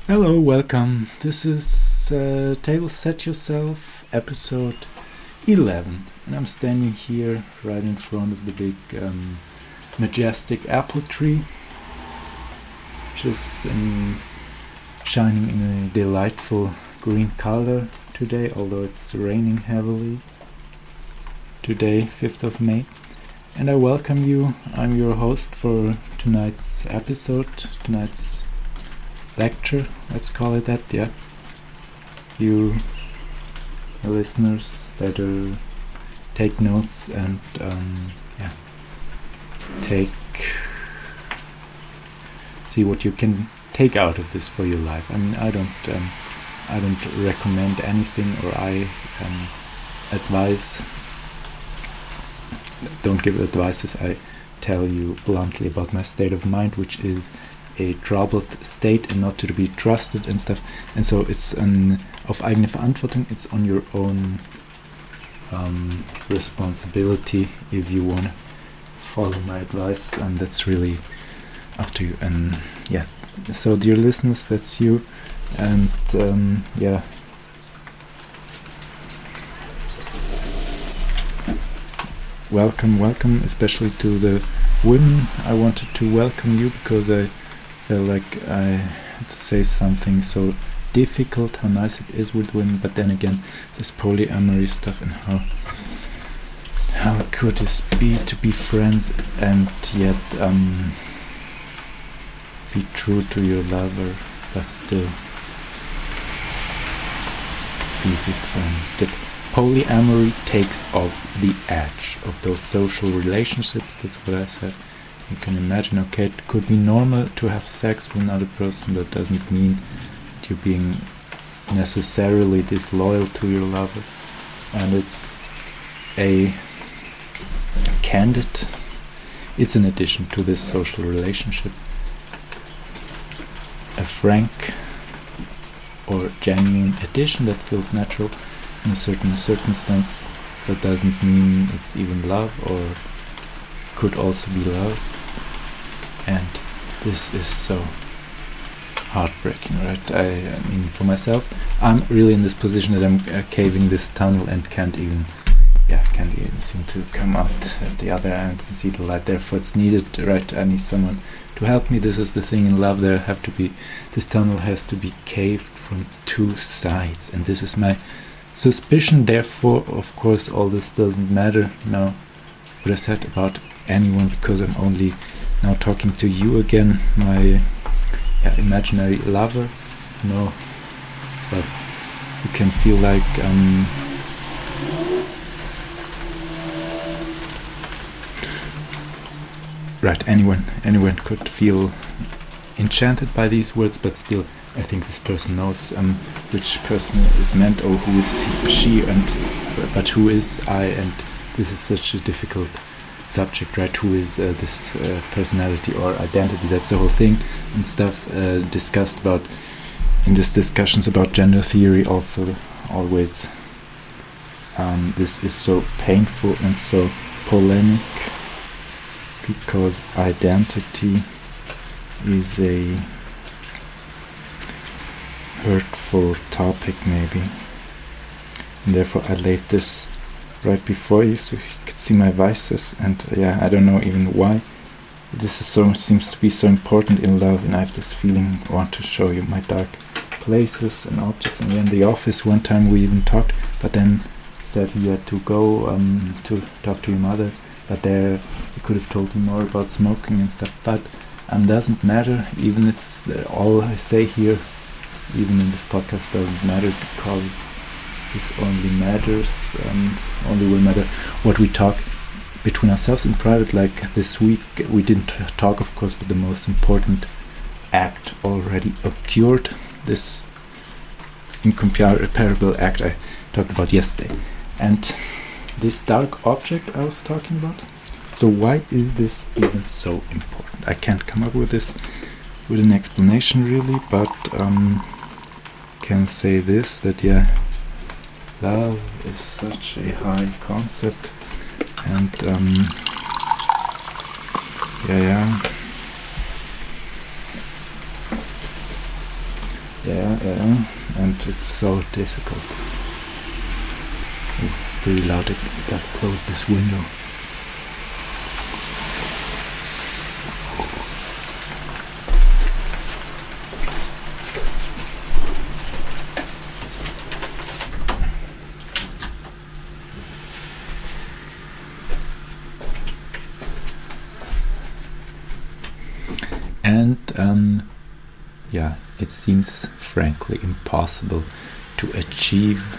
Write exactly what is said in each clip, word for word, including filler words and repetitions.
Hello, welcome. This is uh, Table Set Yourself, episode eleven. And I'm standing here right in front of the big, um, majestic apple tree, which is in, shining in a delightful green color today, although it's raining heavily today, fifth of May. And I welcome you. I'm your host for tonight's episode, tonight's lecture, let's call it that, yeah. You, the listeners, better take notes and, um, yeah, take, see what you can take out of this for your life. I mean, I don't, um, I don't recommend anything, or I um, advise, don't give advices. I tell you bluntly about my state of mind, which is a troubled state and not to be trusted and stuff. And so it's an auf eigene Verantwortung, it's on your own um, responsibility if you want to follow my advice, and that's really up to you. And yeah, so dear listeners, that's you. And um, yeah, welcome, welcome, especially to the women. I wanted to welcome you because I felt like I had to say something so difficult, how nice it is with women, but then again, this polyamory stuff and how how could this be to be friends and yet um, be true to your lover, but still be befriended. Polyamory takes off the edge of those social relationships. That's what I said. You can imagine, okay, it could be normal to have sex with another person. That doesn't mean that you're being necessarily disloyal to your lover. And it's a candid, it's an addition to this social relationship. A frank or genuine addition that feels natural in a certain circumstance. That doesn't mean it's even love, or could also be love. And this is so heartbreaking, right? I, I mean, for myself, I'm really in this position that I'm uh, caving this tunnel and can't even, yeah, can't even seem to come out at the other end and see the light. Therefore, it's needed, right? I need someone to help me. This is the thing in love. There have to be, this tunnel has to be caved from two sides, and this is my suspicion. Therefore, of course, all this doesn't matter now. What I said about anyone, because I'm only now talking to you again, my yeah, imaginary lover. No, but you can feel like um, right. Anyone, anyone could feel enchanted by these words, but still, I think this person knows um, which person is meant, or who is he, she, and but who is I, and this is such a difficult subject, right? Who is uh, this uh, personality or identity? That's the whole thing and stuff uh, discussed about in these discussions about gender theory. Also, always um, this is so painful and so polemic because identity is a hurtful topic, maybe, and therefore I laid this right before you so you could see my vices. And uh, yeah, I don't know even why this is so seems to be so important in love, and I have this feeling I want to show you my dark places and objects. And in the office one time we even talked, but then said he had to go um, to talk to your mother, but there he could have told me more about smoking and stuff, but um, doesn't matter. Even it's uh, all I say here, even in this podcast, doesn't matter, because this only matters, um, only will matter what we talk between ourselves in private. Like this week, we didn't talk, of course, but the most important act already occurred. This incomparable act I talked about yesterday. And this dark object I was talking about. So why is this even so important? I can't come up with this with an explanation really, but um, can say this, that yeah, love is such a high concept, and um, yeah, yeah, yeah, yeah, and it's so difficult. Ooh, it's pretty loud. I gotta close this window. And um, yeah, it seems frankly impossible to achieve,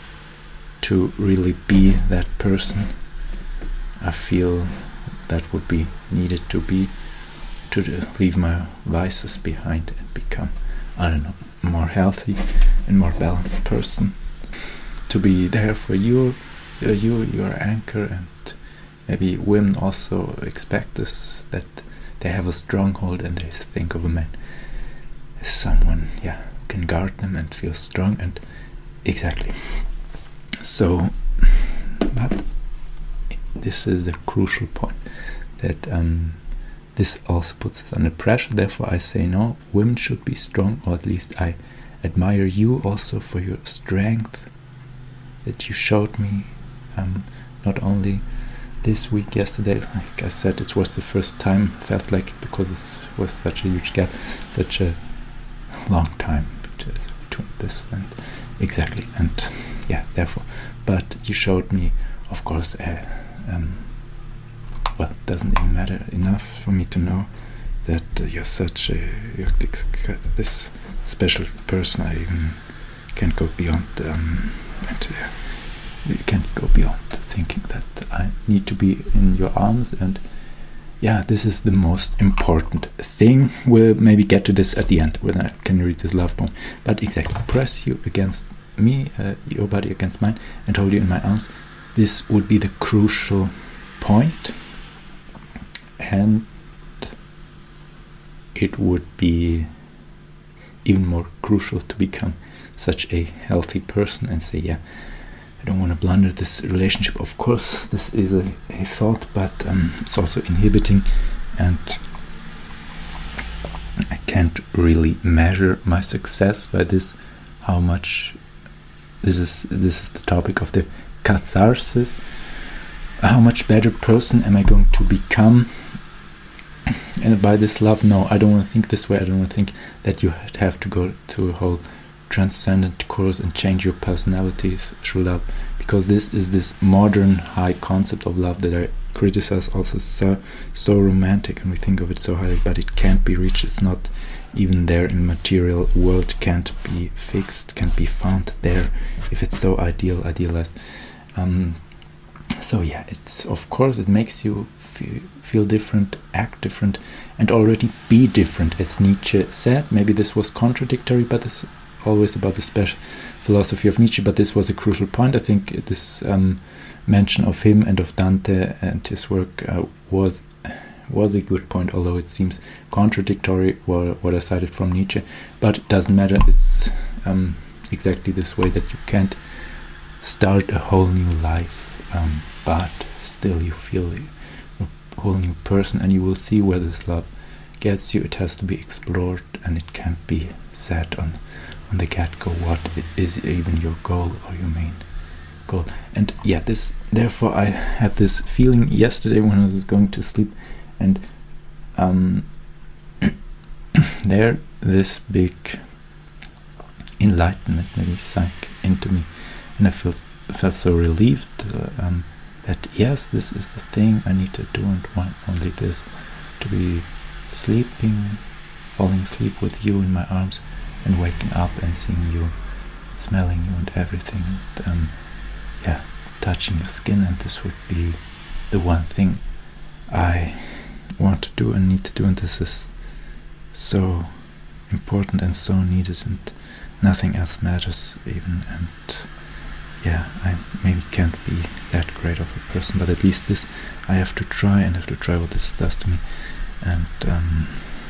to really be that person I feel that would be needed to be, to leave my vices behind and become, I don't know, more healthy and more balanced person, to be there for you, uh, you, your anchor. And maybe women also expect this, that they have a stronghold and they think of a man as someone, yeah, who can guard them and feel strong. And exactly. So, but this is the crucial point, that um, this also puts us under pressure. Therefore, I say no, women should be strong, or at least I admire you also for your strength that you showed me, um, not only this week, yesterday, like I said, it was the first time, felt like it, because it was such a huge gap, such a long time between this and exactly, and yeah, therefore, but you showed me, of course, uh, um, well, it doesn't even matter enough for me to know that uh, you're such a, you're this special person. I even can't go beyond, um, and uh, you can't go beyond thinking that I need to be in your arms. And yeah, this is the most important thing. We'll maybe get to this at the end when I can read this love poem. But exactly, press you against me, uh, your body against mine, and hold you in my arms. This would be the crucial point, and it would be even more crucial to become such a healthy person and say, yeah, I don't want to blunder this relationship. Of course, this is a, a thought, but um, it's also inhibiting, and I can't really measure my success by this. How much this is this is the topic of the catharsis. How much better person am I going to become and by this love? No, I don't want to think this way. I don't want to think that you have to go to a whole transcendent course and change your personality through love, because this is this modern high concept of love that I criticize, also so so romantic, and we think of it so highly, but it can't be reached. It's not even there in material world, can't be fixed, can't be found there if it's so ideal, idealized. Um, so yeah, it's, of course, it makes you feel, feel different, act different, and already be different, as Nietzsche said. Maybe this was contradictory, but it's always about the special philosophy of Nietzsche, but this was a crucial point. I think this um, mention of him and of Dante and his work uh, was was a good point, although it seems contradictory what, what I cited from Nietzsche, but it doesn't matter. It's um, exactly this way, that you can't start a whole new life, um, but still you feel a whole new person, and you will see where this love gets you. It has to be explored, and it can't be set on on the get-go what it is even your goal or your main goal. And yeah, this therefore I had this feeling yesterday when I was going to sleep, and um, there this big enlightenment maybe sank into me, and I felt felt so relieved uh, um, that yes, this is the thing I need to do, and want only this, to be sleeping, falling asleep with you in my arms, and waking up and seeing you, smelling you and everything, and, um, yeah, touching your skin. And this would be the one thing I want to do and need to do, and this is so important and so needed, and nothing else matters even. And yeah, I maybe can't be that great of a person, but at least this I have to try, and have to try what this does to me. And um,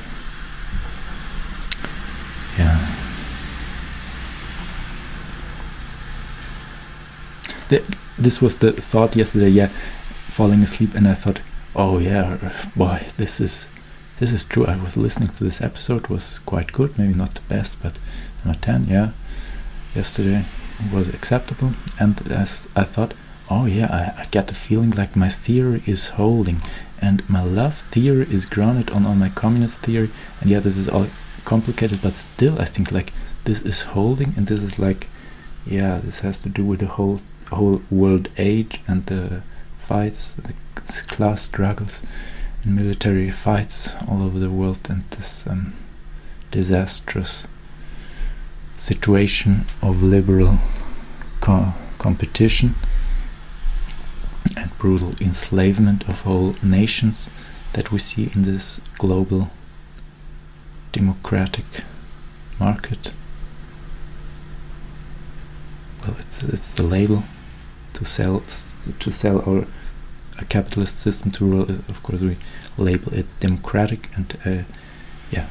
yeah, the, this was the thought yesterday, yeah, falling asleep, and I thought, oh yeah, boy, this is this is true. I was listening to this episode, was quite good, maybe not the best, but number ten, yeah, yesterday was acceptable. And as I thought, oh yeah, I, I get the feeling like my theory is holding, and my love theory is grounded on, on my communist theory, and yeah, this is all complicated, but still I think like this is holding, and this is like, yeah, this has to do with the whole whole world age and the fights, the class struggles and military fights all over the world, and this um, disastrous situation of liberal co- competition and brutal enslavement of whole nations that we see in this global democratic market. Well, it's it's the label to sell to sell our a capitalist system to rule. Of course, we label it democratic, and uh, yeah,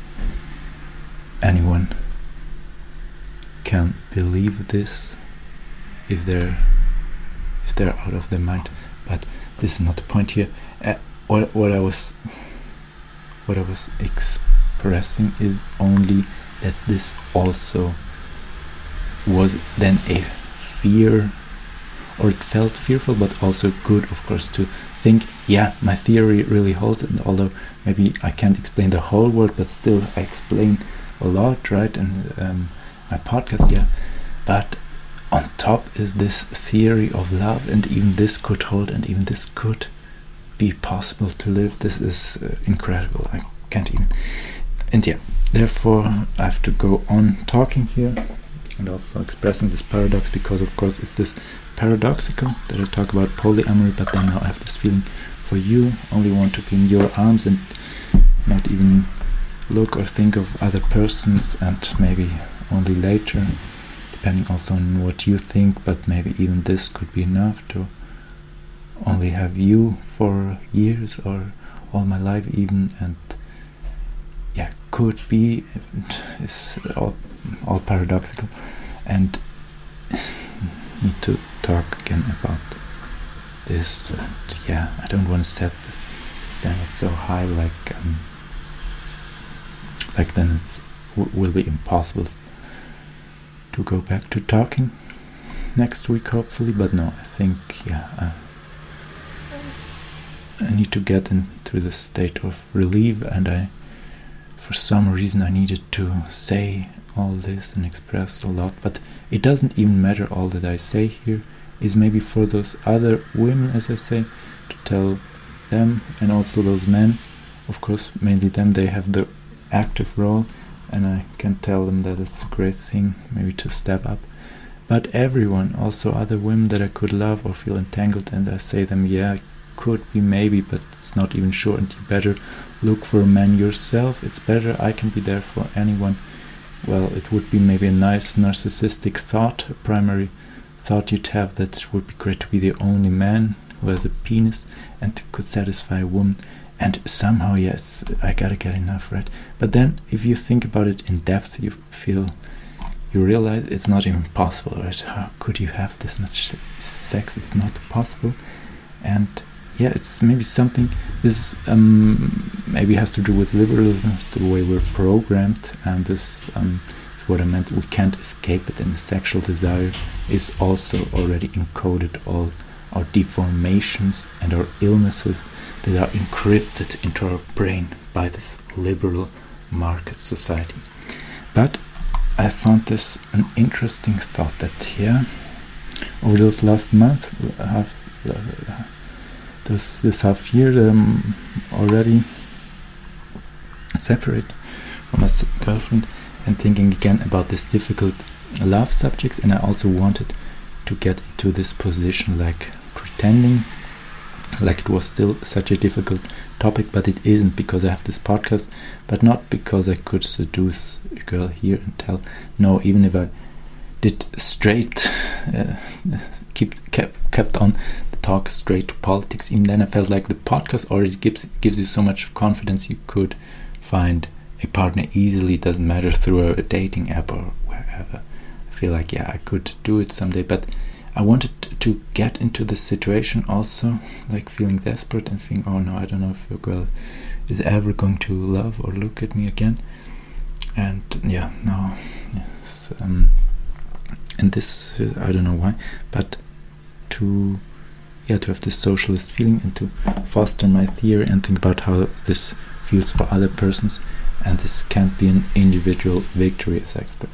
anyone can believe this if they're if they're out of their mind. But this is not the point here. Uh, what what I was what I was expressing is only that this also was then a fear, or it felt fearful, but also good, of course, to think, yeah, my theory really holds, and although maybe I can't explain the whole world, but still I explain a lot, right, and um, my podcast, yeah, but on top is this theory of love, and even this could hold, and even this could be possible to live. This is uh, incredible. I can't even, and yeah, therefore I have to go on talking here and also expressing this paradox, because of course it's this paradoxical that I talk about polyamory, but then now I have this feeling for you, only want to be in your arms and not even look or think of other persons, and maybe only later, depending also on what you think, but maybe even this could be enough to only have you for years or all my life even, and yeah, could be, is all, all paradoxical, and need to talk again about this, and yeah, I don't want to set the standard so high, like um, like then it's w- will be impossible to go back to talking next week, hopefully. But no, I think yeah, uh, I need to get into the state of relief, and I, for some reason, I needed to say all this and express a lot, but it doesn't even matter. All that I say here is maybe for those other women, as I say, to tell them, and also those men, of course, mainly them, they have the active role, and I can tell them that it's a great thing maybe to step up. But everyone, also other women that I could love or feel entangled, and I say them, yeah, could be maybe, but it's not even sure, and you better look for a man yourself. It's better I can be there for anyone. Well, it would be maybe a nice narcissistic thought, a primary thought you'd have, that it would be great to be the only man who has a penis and could satisfy a woman, and somehow, yes, I gotta get enough, right? But then if you think about it in depth, you feel, you realize it's not even possible, right? How could you have this much sex? It's not possible. And yeah, it's maybe something, this um, maybe has to do with liberalism, the way we're programmed, and this um, is what I meant. We can't escape it, and the sexual desire is also already encoded. All our deformations and our illnesses that are encrypted into our brain by this liberal market society. But I found this an interesting thought, that yeah, over those last month, half, uh, this this half year, um, already separated from my girlfriend, and thinking again about this difficult love subjects, and I also wanted to get into this position, like pretending like it was still such a difficult topic, but it isn't, because I have this podcast, but not because I could seduce a girl here and tell. No, even if I did straight, uh, keep kept kept on the talk straight to politics, even then I felt like the podcast already gives gives you so much confidence. You could find a partner easily. It doesn't matter through a dating app or wherever. I feel like yeah, I could do it someday, but I wanted to get into this situation also, like feeling desperate and thinking, oh no, I don't know if a girl is ever going to love or look at me again. And yeah, no, yes, um, and this is, I don't know why, but to yeah to have this socialist feeling and to foster my theory and think about how this feels for other persons, and this can't be an individual victory as I express.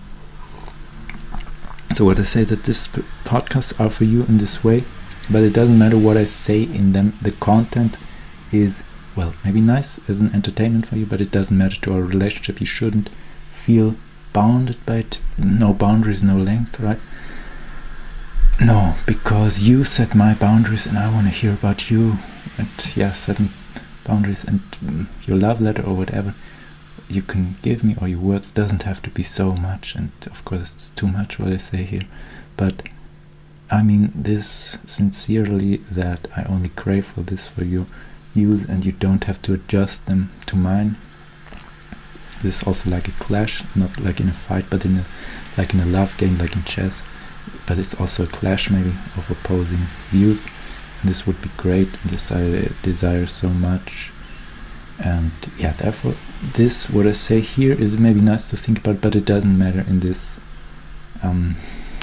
So what I say that this p- podcasts are for you in this way, but it doesn't matter what I say in them. The content is, well, maybe nice as an entertainment for you, but it doesn't matter to our relationship. You shouldn't feel bounded by it. No boundaries, no length, right? No, because you set my boundaries and I want to hear about you. And yeah, setting boundaries, and um, your love letter or whatever you can give me, or your words, doesn't have to be so much. And of course it's too much what I say here, but I mean this sincerely, that I only crave for this for you use, and you don't have to adjust them to mine. This is also like a clash, not like in a fight, but in a like in a love game, like in chess. But it's also a clash maybe of opposing views, and this would be great. This I desire so much. And yeah, therefore this what I say here is maybe nice to think about, but it doesn't matter in this. Um,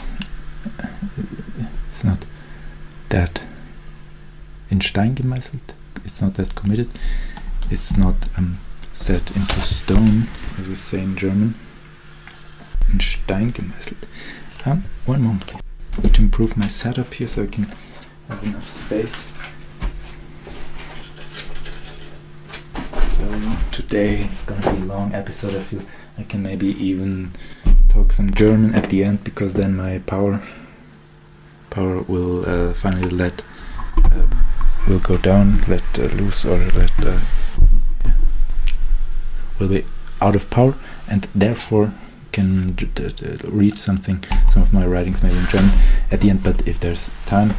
it's not that in Stein gemeißelt. It's not that committed. It's not um, set into stone, as we say in German. In Stein gemeißelt. Um, one moment, please. I need to improve my setup here so I can have enough space. So today it's gonna be a long episode. I feel I can maybe even talk some German at the end, because then my power power will uh, finally let uh, will go down, let uh, loose, or let uh, yeah, will be out of power, and therefore can d- d- d- read something, some of my writings maybe in German at the end. But if there's time,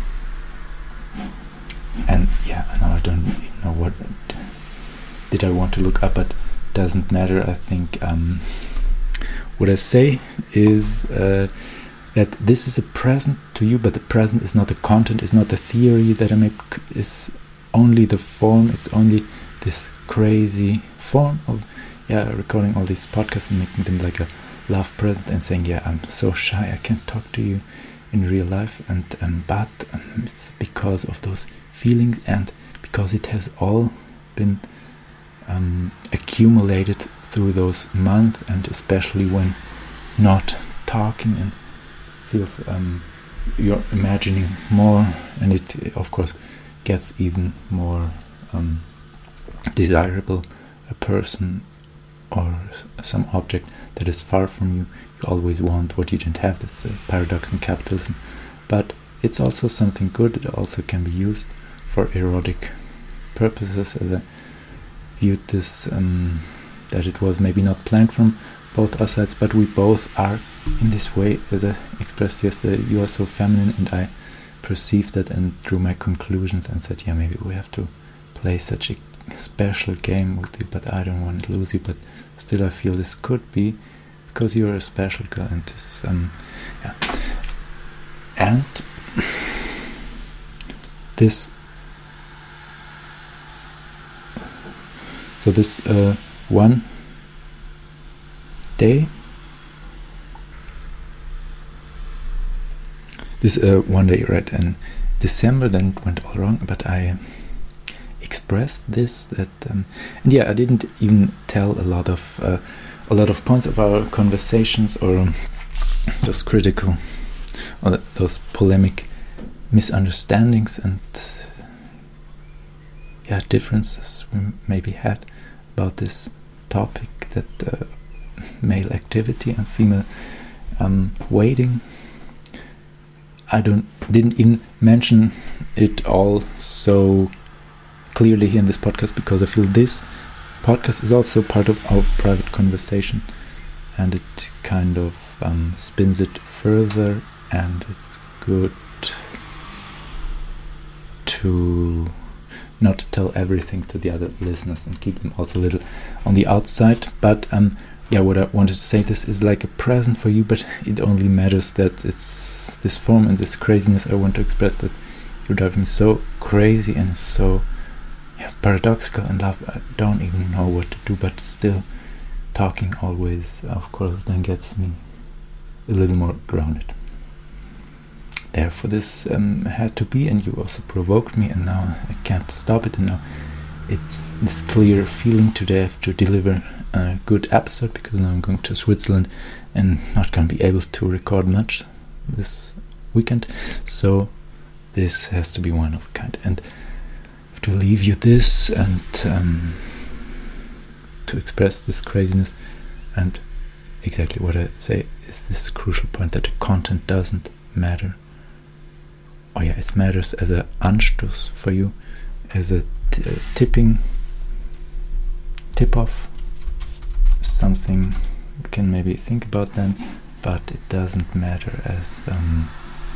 and yeah, now I don't even know what did I want to look up, but doesn't matter. I think um, what I say is uh, that this is a present to you, but the present is not the content, is not the theory that I make, is only the form. It's only this crazy form of yeah recording all these podcasts and making them like a love present, and saying, yeah, I'm so shy, I can't talk to you in real life, and um, but um, it's because of those feelings, and because it has all been um, accumulated through those months, and especially when not talking, and feels um, you're imagining more, and it of course gets even more um, desirable. A person or some object that is far from you, you always want what you didn't have. That's a paradox in capitalism, but it's also something good. It also can be used for erotic purposes, as I viewed this, um, that it was maybe not planned from both our sides, but we both are in this way, as I expressed yesterday. You are so feminine, and I perceived that and drew my conclusions and said, yeah, maybe we have to play such a special game with you, but I don't want to lose you. But still I feel this could be because you're a special girl, and this um yeah and this so this uh one day this uh one day right in December, then it went all wrong, but I expressed this that um, and yeah I didn't even tell a lot of uh, a lot of points of our conversations, or um, those critical or those polemic misunderstandings and uh, yeah differences we maybe had about this topic, that uh, male activity and female um, waiting. I don't didn't even mention it all so clearly here in this podcast, because I feel this podcast is also part of our private conversation, and it kind of um, spins it further, and it's good to not tell everything to the other listeners and keep them also a little on the outside. But um, yeah, what I wanted to say, this is like a present for you, but it only matters that it's this form and this craziness I want to express, that you drive me so crazy and so yeah, paradoxical in love. I don't even know what to do, but still talking always, of course, then gets me a little more grounded. Therefore this um, had to be, and you also provoked me, and now I can't stop it, and now it's this clear feeling today I have to deliver a good episode, because now I'm going to Switzerland and not going to be able to record much this weekend, so this has to be one of a kind, and I have to leave you this and um, to express this craziness. And exactly what I say is this crucial point, that the content doesn't matter. Oh yeah, it matters as a Anstoß for you, as a t- uh, tipping tip off, something you can maybe think about then, but it doesn't matter as um,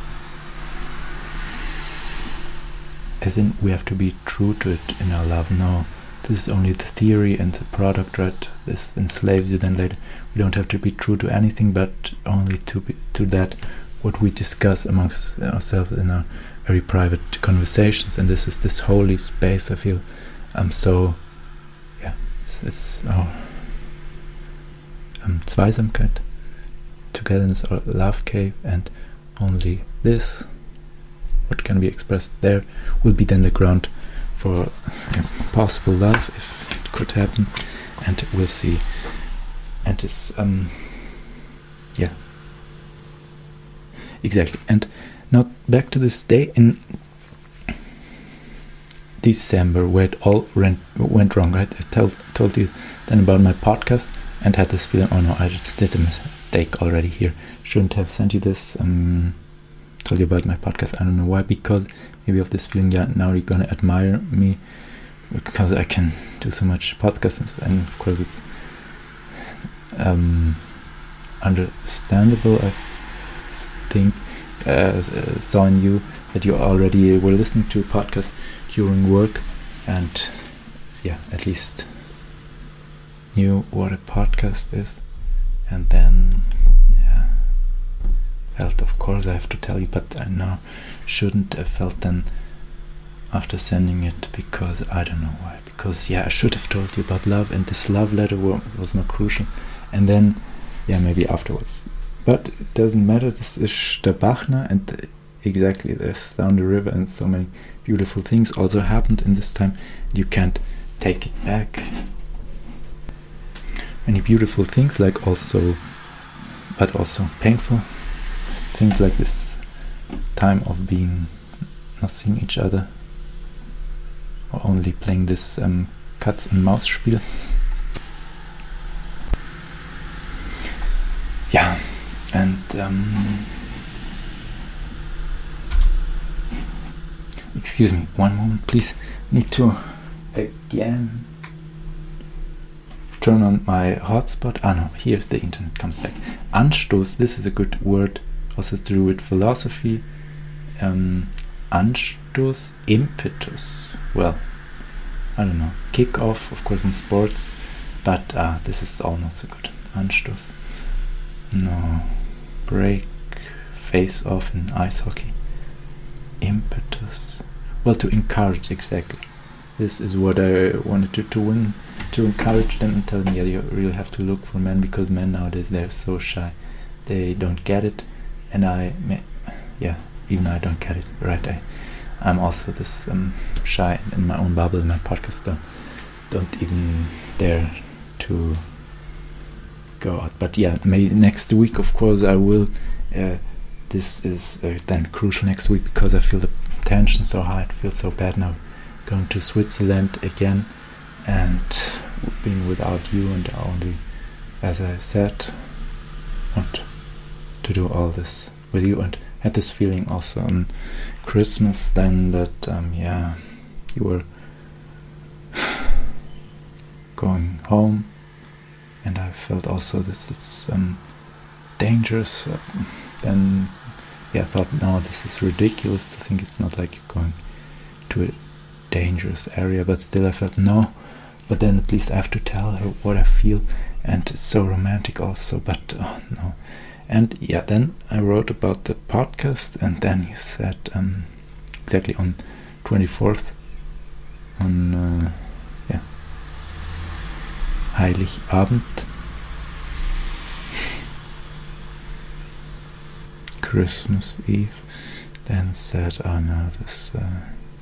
as in we have to be true to it in our love. No, this is only the theory and the product, right? This enslaves you then later. We don't have to be true to anything, but only to be to that what we discuss amongst ourselves in our very private conversations, and this is this holy space. I feel um so yeah, it's, it's our um, Zweisamkeit, togetherness, or love cave, and only this, what can be expressed there, will be then the ground for uh, possible love, if it could happen, and we'll see. And it's um yeah, exactly. And now back to this day in December where it all went, went wrong, right? I told, told you then about my podcast and had this feeling, oh no, I just did a mistake already here. Shouldn't have sent you this. Um, told you about my podcast. I don't know why, because maybe of this feeling, yeah, now you're gonna admire me because I can do so much podcasts, and of course it's um, understandable, I think. Uh, uh, saw in you that you already were listening to a podcast during work, and yeah, at least knew what a podcast is. And then yeah, felt, of course I have to tell you, but I now shouldn't have felt then after sending it, because I don't know why, because yeah, I should have told you about love, and this love letter was, was more crucial, and then yeah, maybe afterwards. But it doesn't matter, this is Stabachner, and uh, exactly, there's down the river, and so many beautiful things also happened in this time. You can't take it back. Many beautiful things, like also, but also painful things, like this time of being, not seeing each other, or only playing this um, Katz und Maus Spiel. Yeah. And um, excuse me, one moment, please. Need to again turn on my hotspot. Ah no, here the internet comes back. Anstoß. This is a good word. Also has to do with philosophy. Um, Anstoß, impetus. Well, I don't know. Kick off, of course, in sports, but uh, this is all not so good. Anstoß. No. Break, face off in ice hockey. Impetus. Well, to encourage, exactly. This is what I wanted to, to win, to encourage them and tell them, yeah, you really have to look for men, because men nowadays, they're so shy. They don't get it. And I, yeah, even I don't get it, right? I, I'm also this um, shy in my own bubble, in my podcast. Don't, don't even dare to go out. But yeah, maybe next week, of course, I will. Uh, this is uh, then crucial next week, because I feel the tension so high. It feels so bad now, going to Switzerland again and being without you, and only, as I said, want to do all this with you, and had this feeling also on Christmas then that um, yeah, you were going home. And I felt also this it's um, dangerous. Uh, then, yeah, I thought, no, this is ridiculous to think it's not like you're going to a dangerous area. But still, I felt no. But then at least I have to tell her what I feel, and it's so romantic also. But oh, no. And yeah, then I wrote about the podcast, and then you said um, exactly on twenty-fourth on uh, yeah, Heiligabend, Christmas Eve, then said, oh no, this, uh,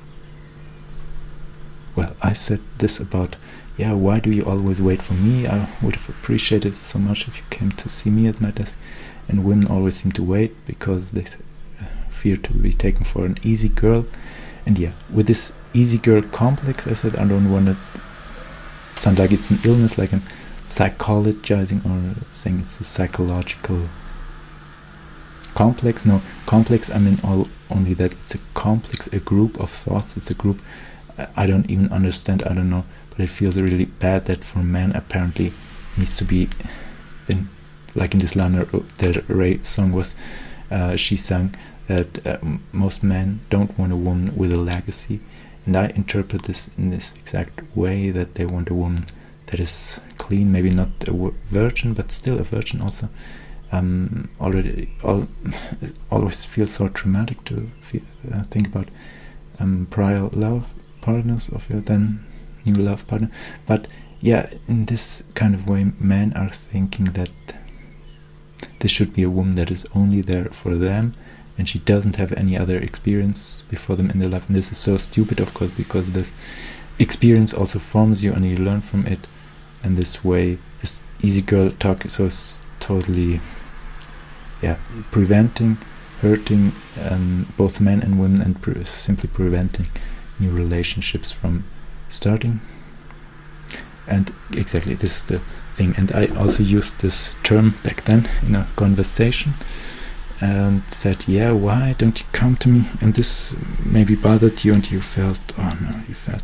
well, I said this about, yeah, why do you always wait for me? I would have appreciated it so much if you came to see me at my desk. And women always seem to wait because they uh, fear to be taken for an easy girl. And yeah, with this easy girl complex, I said I don't want to sound like it's an illness, like I'm psychologizing or saying it's a psychological complex. No, complex, I mean all, only that it's a complex, a group of thoughts. It's a group I, I don't even understand, I don't know, but it feels really bad that for men apparently needs to be, then, like in this Lana Del Rey song was, uh, she sang that uh, most men don't want a woman with a legacy, and I interpret this in this exact way, that they want a woman that is clean, maybe not a virgin, but still a virgin also. Um, already, all, always feels so traumatic to feel, uh, think about um, prior love partners of your then new love partner. But yeah, in this kind of way, men are thinking that this should be a woman that is only there for them, and she doesn't have any other experience before them in their life. And this is so stupid, of course, because this experience also forms you and you learn from it. And this way, this easy girl talk is so s- totally, yeah, preventing, hurting um, both men and women, and pre- simply preventing new relationships from starting. And exactly, this is the thing. And I also used this term back then in a conversation and said, yeah, why don't you come to me? And this maybe bothered you, and you felt, oh no, you felt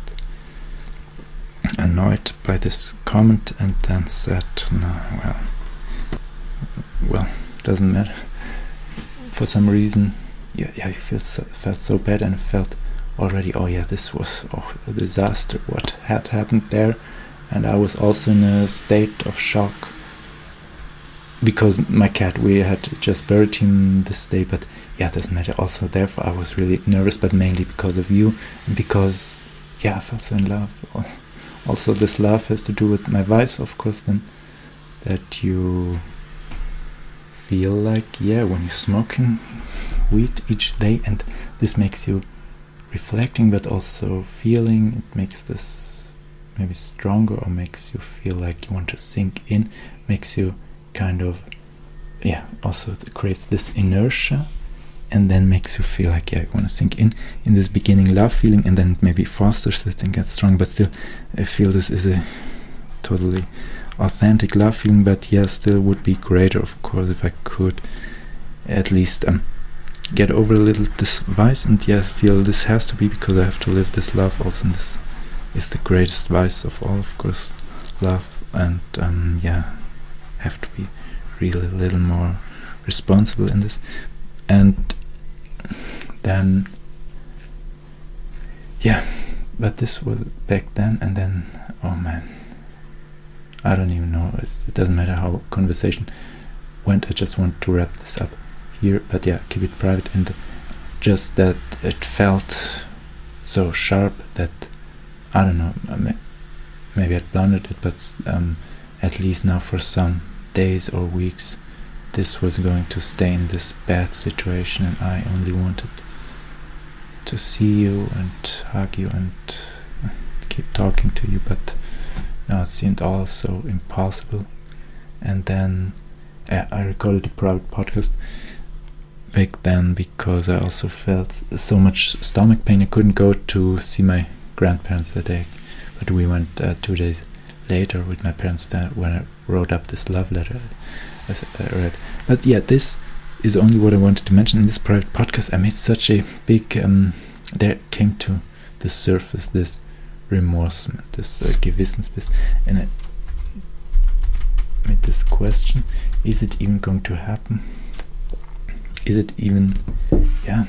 annoyed by this comment, and then said, no, well, well, doesn't matter. For some reason, yeah, yeah, you feel so, felt so bad, and felt already, oh yeah, this was oh, a disaster, what had happened there. And I was also in a state of shock because my cat, we had just buried him this day, but yeah, it doesn't matter. Also, therefore, I was really nervous, but mainly because of you, and because, yeah, I felt so in love. Also, this love has to do with my vice, of course, then, that you feel like, yeah, when you're smoking weed each day, and this makes you reflecting, but also feeling, it makes this maybe stronger, or makes you feel like you want to sink in, makes you kind of, yeah, also it creates this inertia, and then makes you feel like, yeah, you want to sink in in this beginning love feeling, and then maybe fosters it and gets strong. But still, I feel this is a totally authentic love feeling. But yeah, still would be greater, of course, if I could at least um get over a little this vice, and yeah, feel this has to be because I have to live this love also. And this is the greatest vice of all, of course, love, and um, yeah, have to be really a little more responsible in this. And then, yeah, but this was back then, and then, oh man, I don't even know, it, it doesn't matter how conversation went, I just want to wrap this up here, but yeah, keep it private. And just that it felt so sharp that, I don't know, maybe I blundered it, but um, at least now for some days or weeks, this was going to stay in this bad situation, and I only wanted to see you and hug you and keep talking to you, but now it seemed all so impossible. And then uh, I recorded a private podcast back then because I also felt so much stomach pain. I couldn't go to see my grandparents that day, but we went uh, two days later with my parents that when I wrote up this love letter as I read. But yeah, this is only what I wanted to mention in this private podcast. I made such a big um, there came to the surface this remorsement, this uh, Gewissensbiss, and I made this question: is it even going to happen? Is it even, yeah,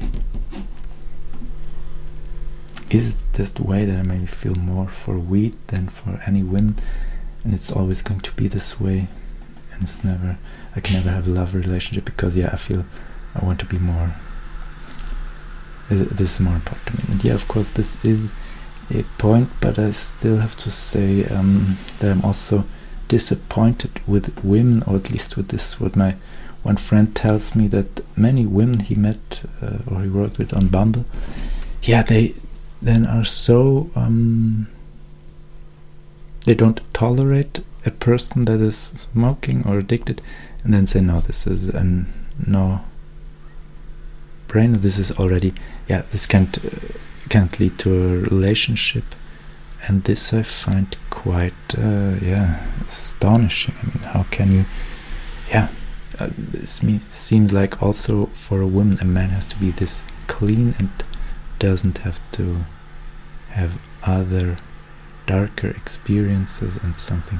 is it this way that I maybe feel more for weed than for any women, and it's always going to be this way, and it's never, I can never have a love relationship because, yeah, I feel I want to be more, uh, this is more important to me. And yeah, of course, this is a point, but I still have to say um, that I'm also disappointed with women, or at least with this, what my one friend tells me, that many women he met uh, or he worked with on Bumble, yeah, they then are so um, they don't tolerate a person that is smoking or addicted, and then say, no, this is a no brainer, this is already, yeah, this can't uh, can't lead to a relationship. And this I find quite uh, yeah astonishing. I mean, how can you, yeah uh, this me seems like also for a woman a man has to be this clean and doesn't have to have other darker experiences and something,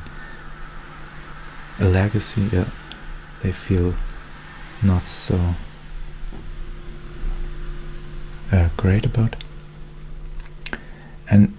a legacy, yeah, they feel not so uh, great about. And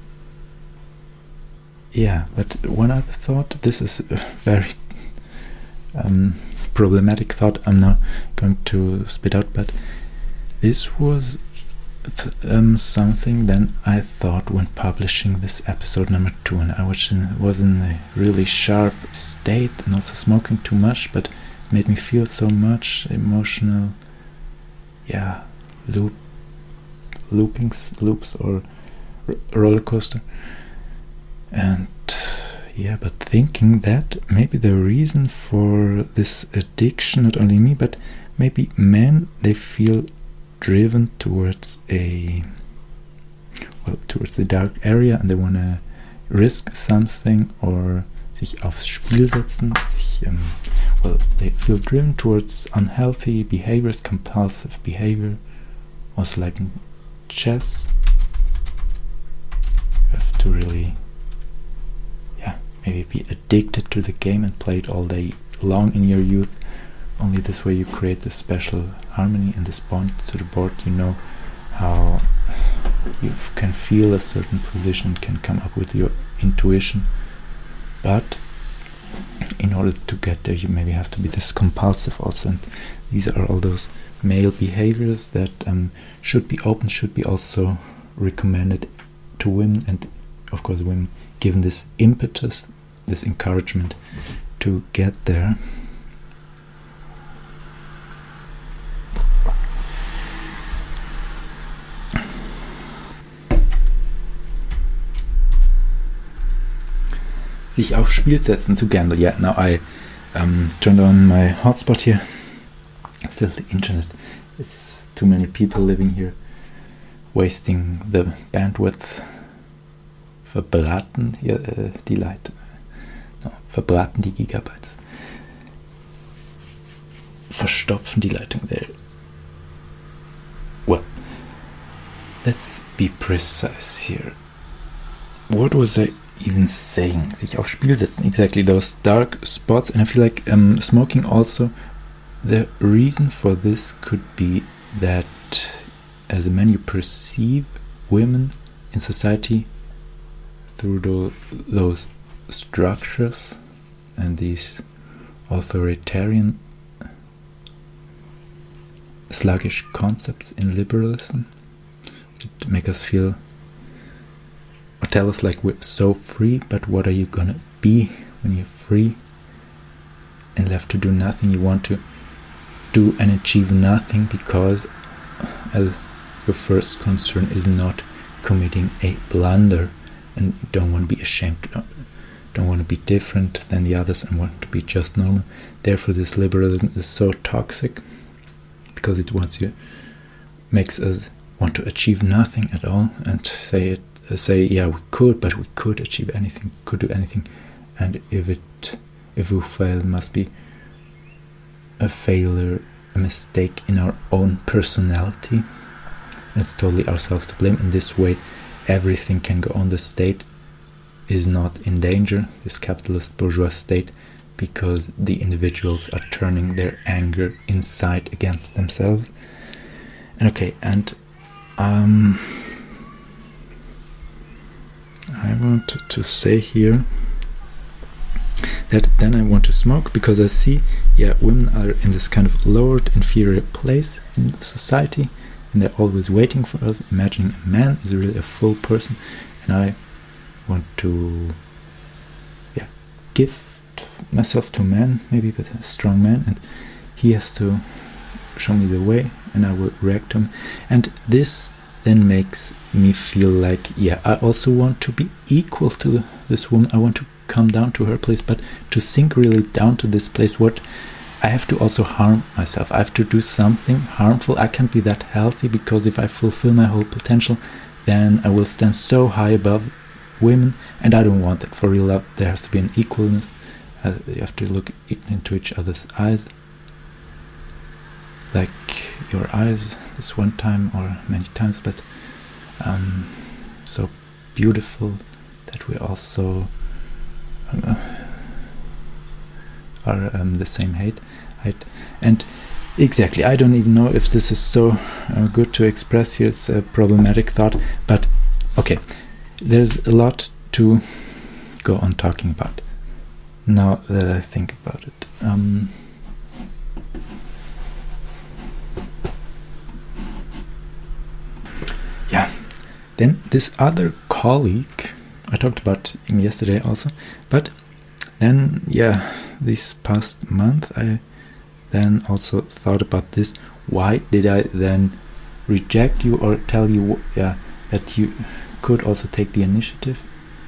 yeah, but one other thought, this is a very um, problematic thought I'm now going to spit out, but this was th um, something then I thought when publishing this episode number two, and I was in, was in a really sharp state and also smoking too much, but it made me feel so much emotional, yeah, loop, loopings, loops or r roller coaster. And yeah, but thinking that maybe the reason for this addiction, not only me, but maybe men, they feel driven towards a well towards a dark area, and they want to risk something or sich aufs Spiel setzen, sich, um, well, they feel driven towards unhealthy behaviors, compulsive behavior, also like in chess. You have to really maybe be addicted to the game and play it all day long in your youth. Only this way you create this special harmony and this bond to the board. You know how you can feel a certain position and can come up with your intuition. But in order to get there, you maybe have to be this compulsive also. And these are all those male behaviors that um, should be open, should be also recommended to women, and of course women given this impetus, this encouragement to get there. Sich aufs Spiel setzen, to gamble. Yeah, now I um, turned on my hotspot here. Still the internet. It's too many people living here, wasting the bandwidth. Verbraten hier äh, die Leitung. No, verbraten die Gigabytes. Verstopfen die Leitung there. Well, let's be precise here. What was I even saying? Sich aufs Spiel setzen. Exactly, those dark spots. And I feel like um, smoking also, the reason for this could be that as a man you perceive women in society through the, those structures and these authoritarian sluggish concepts in liberalism that make us feel or tell us like we're so free, but what are you gonna be when you're free and left to do nothing? You want to do and achieve nothing because uh, your first concern is not committing a blunder, and you don't want to be ashamed, don't want to be different than the others and want to be just normal. Therefore this liberalism is so toxic, because it wants you, makes us want to achieve nothing at all and say it, uh, say yeah we could, but we could achieve anything, could do anything, and if it, if we fail, it must be a failure, a mistake in our own personality. It's totally ourselves to blame. In this way everything can go on. The state is not in danger, this capitalist bourgeois state, because the individuals are turning their anger inside against themselves. And okay, and um, I want to say here that then I want to smoke because I see, yeah, women are in this kind of lowered, inferior place in society, and they're always waiting for us, imagining a man is really a full person, and I want to yeah give myself to a man, maybe, but a strong man, and he has to show me the way, and I will react to him. And this then makes me feel like, yeah, I also want to be equal to this woman. I want to come down to her place, but to sink really down to this place, what I have to also harm myself. I have to do something harmful. I can't be that healthy, because if I fulfill my whole potential, then I will stand so high above women, and I don't want that. For real love, there has to be an equalness. Uh, you have to look into each other's eyes, like your eyes this one time or many times, but um, so beautiful that we also uh, are um, the same height, height. And exactly, I don't even know if this is so uh, good to express here. It's a problematic thought, but okay, there's a lot to go on talking about now that I think about it. Um, yeah, then this other colleague, I talked about him yesterday also, but then, yeah, this past month I then also thought about this. Why did I then reject you or tell you yeah, that you could also take the initiative?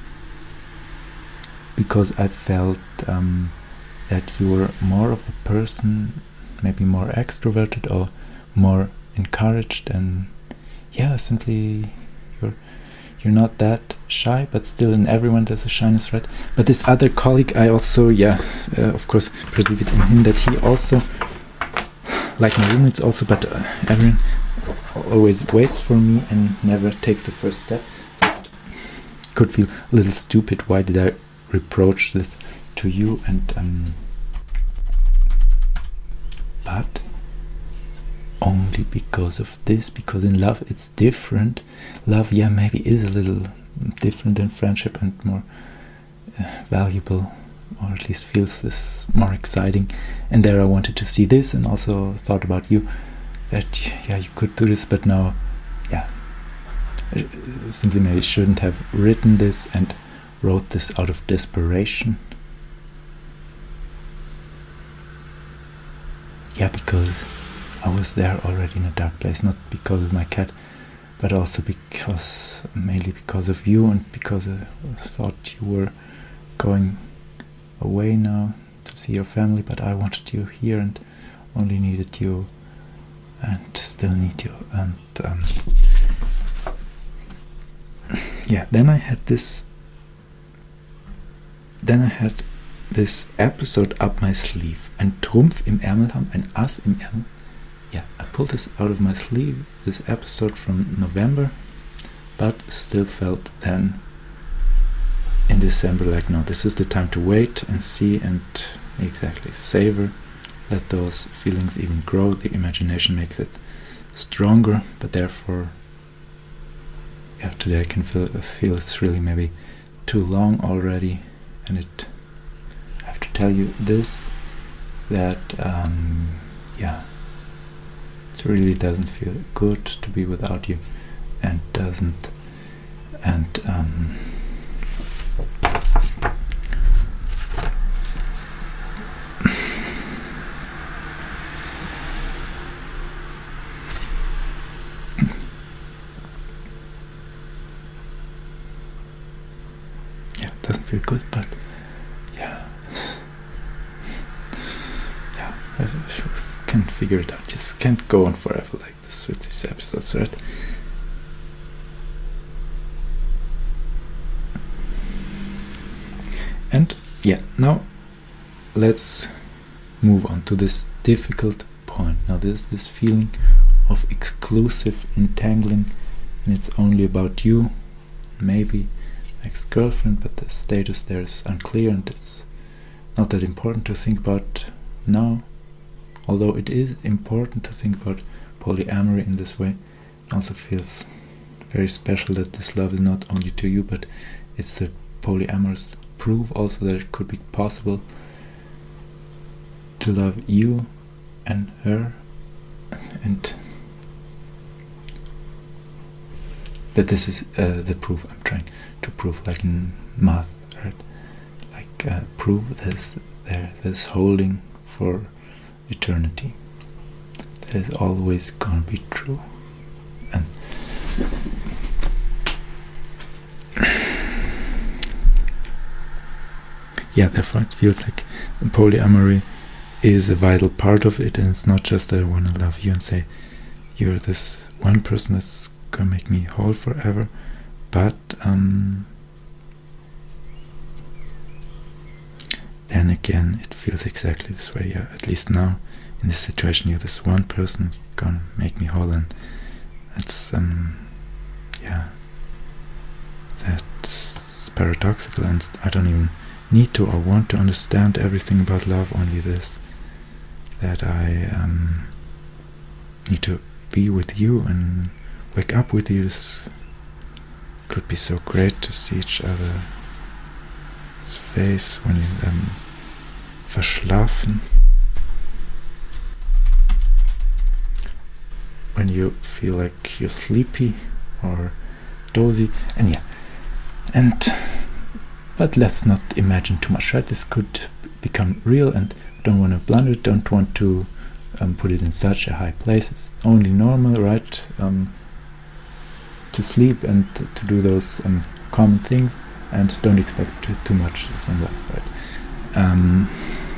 Because I felt um, that you were more of a person, maybe more extroverted or more encouraged, and yeah, simply you're you're not that shy, but still in everyone there's a shyness, right? But this other colleague, I also, yeah, uh, of course, perceive it in him that he also, like my roommates also, but uh, everyone always waits for me and never takes the first step. So it could feel a little stupid. Why did I reproach this to you? And um, but only because of this, because in love it's different. Love, yeah, maybe is a little different than friendship and more uh, valuable, or at least feels this more exciting. And there I wanted to see this, and also thought about you, that yeah, you could do this, but now, yeah, I simply maybe shouldn't have written this and wrote this out of desperation. Yeah, because I was there already in a dark place, not because of my cat, but also because, mainly because of you, and because I thought you were going away now to see your family, but I wanted you here and only needed you, and still need you. And um, yeah, then I had this then I had this episode up my sleeve. Ein Trumpf im Ärmel haben, ein Ass im Ärmel. Yeah, I pulled this out of my sleeve, this episode from November, but still felt then in December like, no, this is the time to wait and see and exactly savor, let those feelings even grow. The imagination makes it stronger, but therefore, yeah, today I can feel, feel it's really maybe too long already, and it, I have to tell you this, that um, yeah, it really doesn't feel good to be without you, and doesn't, and um, yeah, it doesn't feel good, but yeah, yeah, I, I can't figure it out. Just can't go on forever like this with these episodes, right? And yeah, now let's move on to this difficult point. Now there's this feeling of exclusive entangling, and it's only about you, maybe ex-girlfriend, but the status there is unclear, and it's not that important to think about now, although it is important to think about polyamory in this way. It also feels very special that this love is not only to you, but it's a polyamorous proof also that it could be possible to love you and her, and that this is uh, the proof I'm trying to prove, like in math, right? Like uh, prove this there this holding for eternity. That is always gonna be true. And yeah, therefore it feels like polyamory is a vital part of it, and it's not just I want to love you and say you're this one person that's gonna make me whole forever, but um, then again it feels exactly this way. Yeah, at least now in this situation, you're this one person gonna make me whole, and it's um, yeah, that's paradoxical, and I don't even need to or want to understand everything about love. Only this, that I um, need to be with you and wake up with you. This could be so great to see each other's face when you um, verschlafen, when you feel like you're sleepy or dozy, and yeah, and but let's not imagine too much, right? This could become real, and don't want to blunder it, don't want to um, put it in such a high place. It's only normal, right, um, to sleep and to, to do those um, common things, and don't expect too, too much from love, right? Um,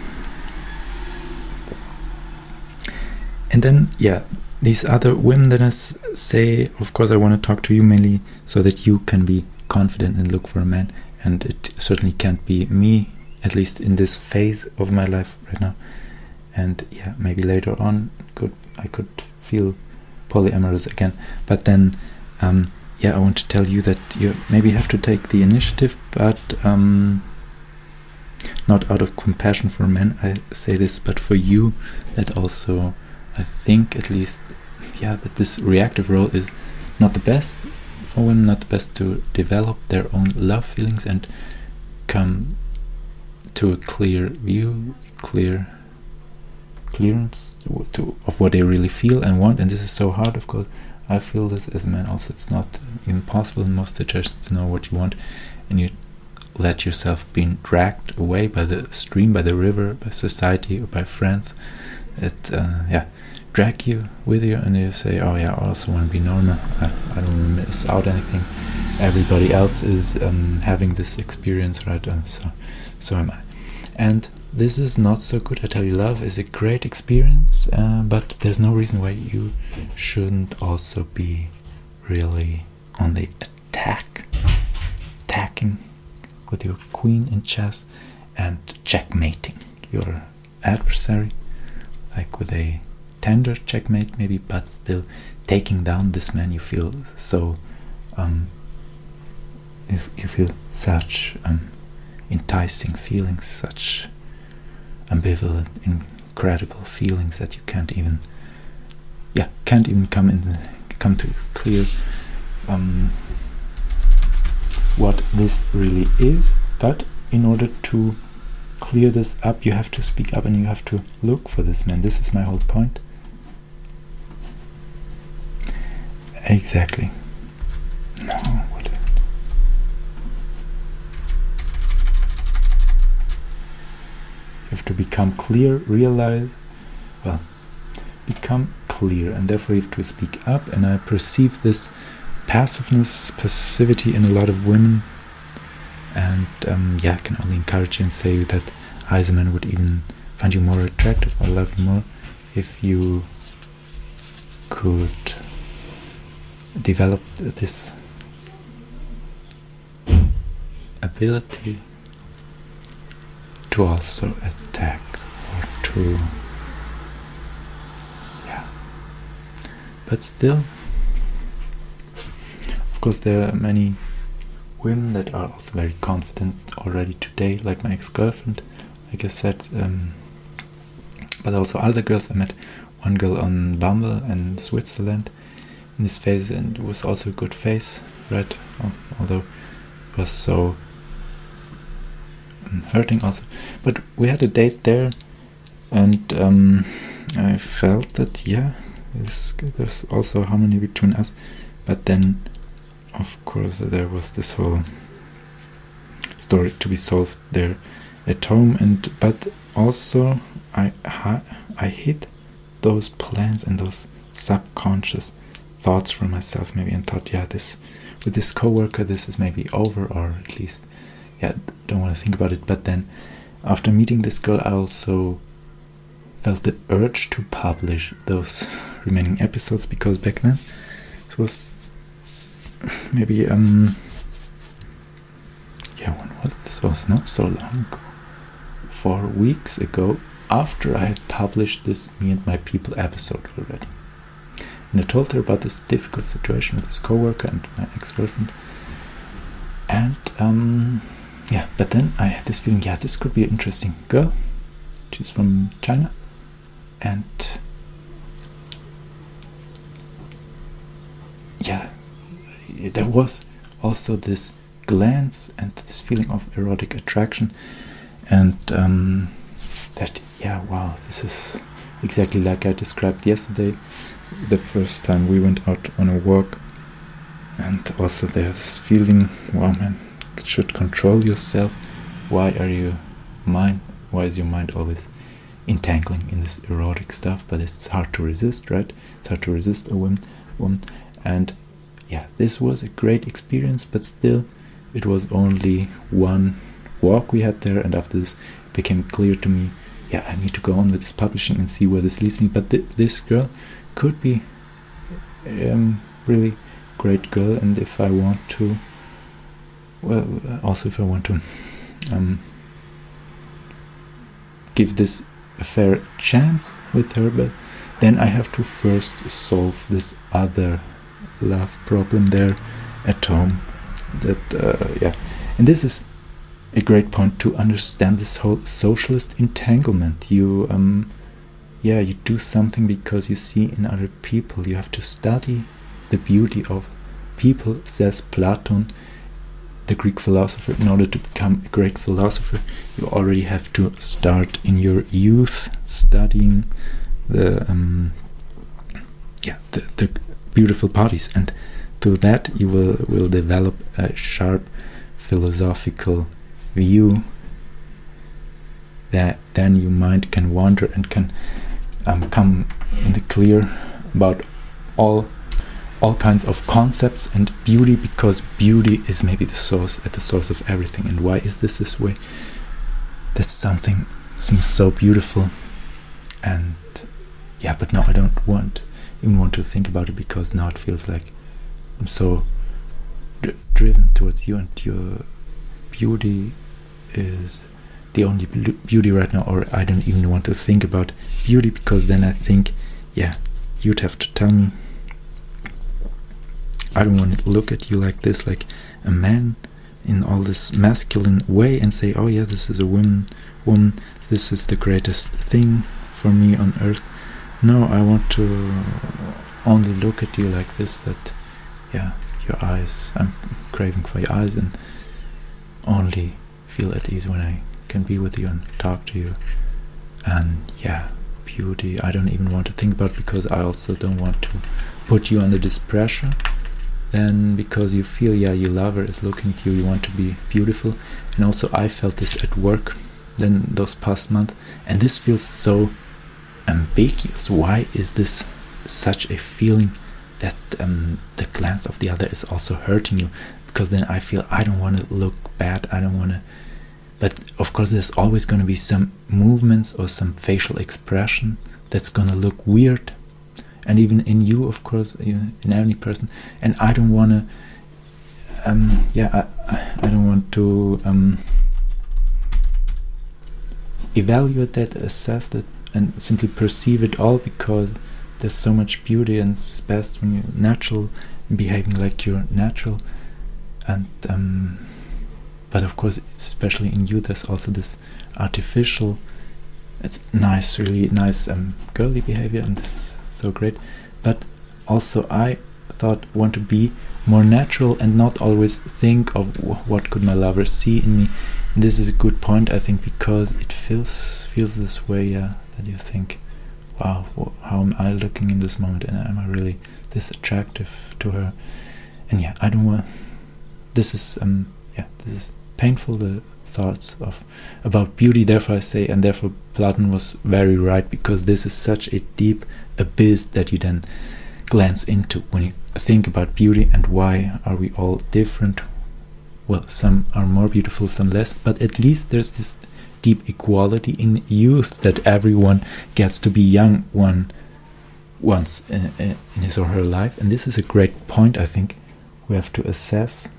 and then, yeah, these other women that I s say, of course I want to talk to you mainly so that you can be confident and look for a man, and it certainly can't be me, at least in this phase of my life right now. And yeah, maybe later on could I could feel polyamorous again, but then um, yeah, I want to tell you that you maybe have to take the initiative, but um, not out of compassion for men I say this, but for you, that also I think at least, yeah, that this reactive role is not the best for women, not the best to develop their own love feelings and come to a clear view, clear clearance to, of what they really feel and want. And this is so hard, of course. I feel this as a man also. It's not even possible in most situations to know what you want, and you let yourself being dragged away by the stream, by the river, by society, or by friends. It uh, yeah, drag you with you, and you say, oh yeah, I also want to be normal. I, I don't want to miss out anything. Everybody else is um, having this experience, right? Uh, so, so am I. And this is not so good. I tell you, love is a great experience, uh, but there's no reason why you shouldn't also be really on the attack, attacking with your queen in chess and checkmating your adversary, like with a tender checkmate maybe, but still taking down this man. You feel so, um, if you feel such um, enticing feelings, such ambivalent, incredible feelings that you can't even, yeah, can't even come in, the, come to clear um, what this really is. But in order to clear this up, you have to speak up and you have to look for this man. This is my whole point. Exactly. No, what is it? You have to become clear, realize, well, become clear, and therefore you have to speak up. And I perceive this passiveness, passivity in a lot of women, and um, yeah, I can only encourage you and say that I as a man would even find you more attractive or love you more if you could develop this ability to also attack, or to, yeah, but still, of course, there are many women that are also very confident already today, like my ex-girlfriend, like I said, um, but also other girls. I met one girl on Bumble in Switzerland in this phase, and it was also a good phase, right? Although it was so um, hurting also. But we had a date there, and um, I felt that, yeah, there's also harmony between us. But then of course there was this whole story to be solved there at home, and but also I ha I hid those plans and those subconscious thoughts for myself maybe, and thought, yeah, this with this coworker this is maybe over, or at least, yeah, don't want to think about it. But then after meeting this girl, I also felt the urge to publish those remaining episodes, because back then it was maybe um yeah when was this was not so long ago, four weeks ago, after I had published this Me and My People episode already. And I told her about this difficult situation with this coworker and my ex-girlfriend. And um, yeah, but then I had this feeling, yeah, this could be an interesting girl. She's from China. And yeah, there was also this glance and this feeling of erotic attraction. And um, that, yeah, wow, this is exactly like I described yesterday, the first time we went out on a walk. And also there's this feeling, wow, man, you should control yourself. Why are you mind? Why is your mind always entangling in this erotic stuff? But it's hard to resist, right? It's hard to resist a woman. woman. And yeah, this was a great experience, but still, it was only one walk we had there, and after this, it became clear to me, yeah, I need to go on with this publishing and see where this leads me. But th this girl could be um, really great girl, and if I want to, well, also if I want to um, give this a fair chance with her, but then I have to first solve this other love problem there at home. That uh, yeah, and this is a great point to understand this whole socialist entanglement. You um. Yeah, you do something because you see in other people. You have to study the beauty of people, says Platon, the Greek philosopher. In order to become a great philosopher, you already have to start in your youth studying the um, yeah the, the beautiful bodies, and through that you will will develop a sharp philosophical view. That then your mind can wander and can Um, come in the clear about all all kinds of concepts and beauty, because beauty is maybe the source at the source of everything. And why is this this way? That something seems so beautiful, and yeah, but now I don't want even want to think about it, because now it feels like I'm so dr driven towards you, and your beauty is the only beauty right now, or I don't even want to think about beauty, because then I think, yeah, you'd have to tell me. I don't want to look at you like this, like a man in all this masculine way, and say, oh yeah, this is a woman, woman, this is the greatest thing for me on earth. No, I want to only look at you like this, that, yeah, your eyes, I'm craving for your eyes, and only feel at ease when I can be with you and talk to you. And yeah, beauty I don't even want to think about, because I also don't want to put you under this pressure. Then because you feel, yeah, your lover is looking at you, you want to be beautiful. And also I felt this at work then those past months, and this feels so ambiguous. Why is this such a feeling that um, the glance of the other is also hurting you? Because then I feel I don't want to look bad, I don't want to. But of course there's always going to be some movements or some facial expression that's going to look weird. And even in you, of course, in any person. And I don't want to, um, yeah, I, I don't want to um, evaluate that, assess that, and simply perceive it all, because there's so much beauty, and it's best when you're natural, behaving like you're natural. And um, but of course, especially in you, there's also this artificial, it's nice, really nice um, girly behavior, and this so great. But also I thought, want to be more natural and not always think of w what could my lover see in me. And this is a good point, I think, because it feels feels this way, yeah, that you think, wow, how am I looking in this moment, and am I really this attractive to her? and yeah, I don't want. This is um yeah, this is painful. The thoughts of about beauty. Therefore, I say, and therefore Platon was very right, because this is such a deep abyss that you then glance into when you think about beauty and why are we all different. Well, some are more beautiful, some less, but at least there's this deep equality in youth, that everyone gets to be young one once in, in his or her life. And this is a great point, I think we have to assess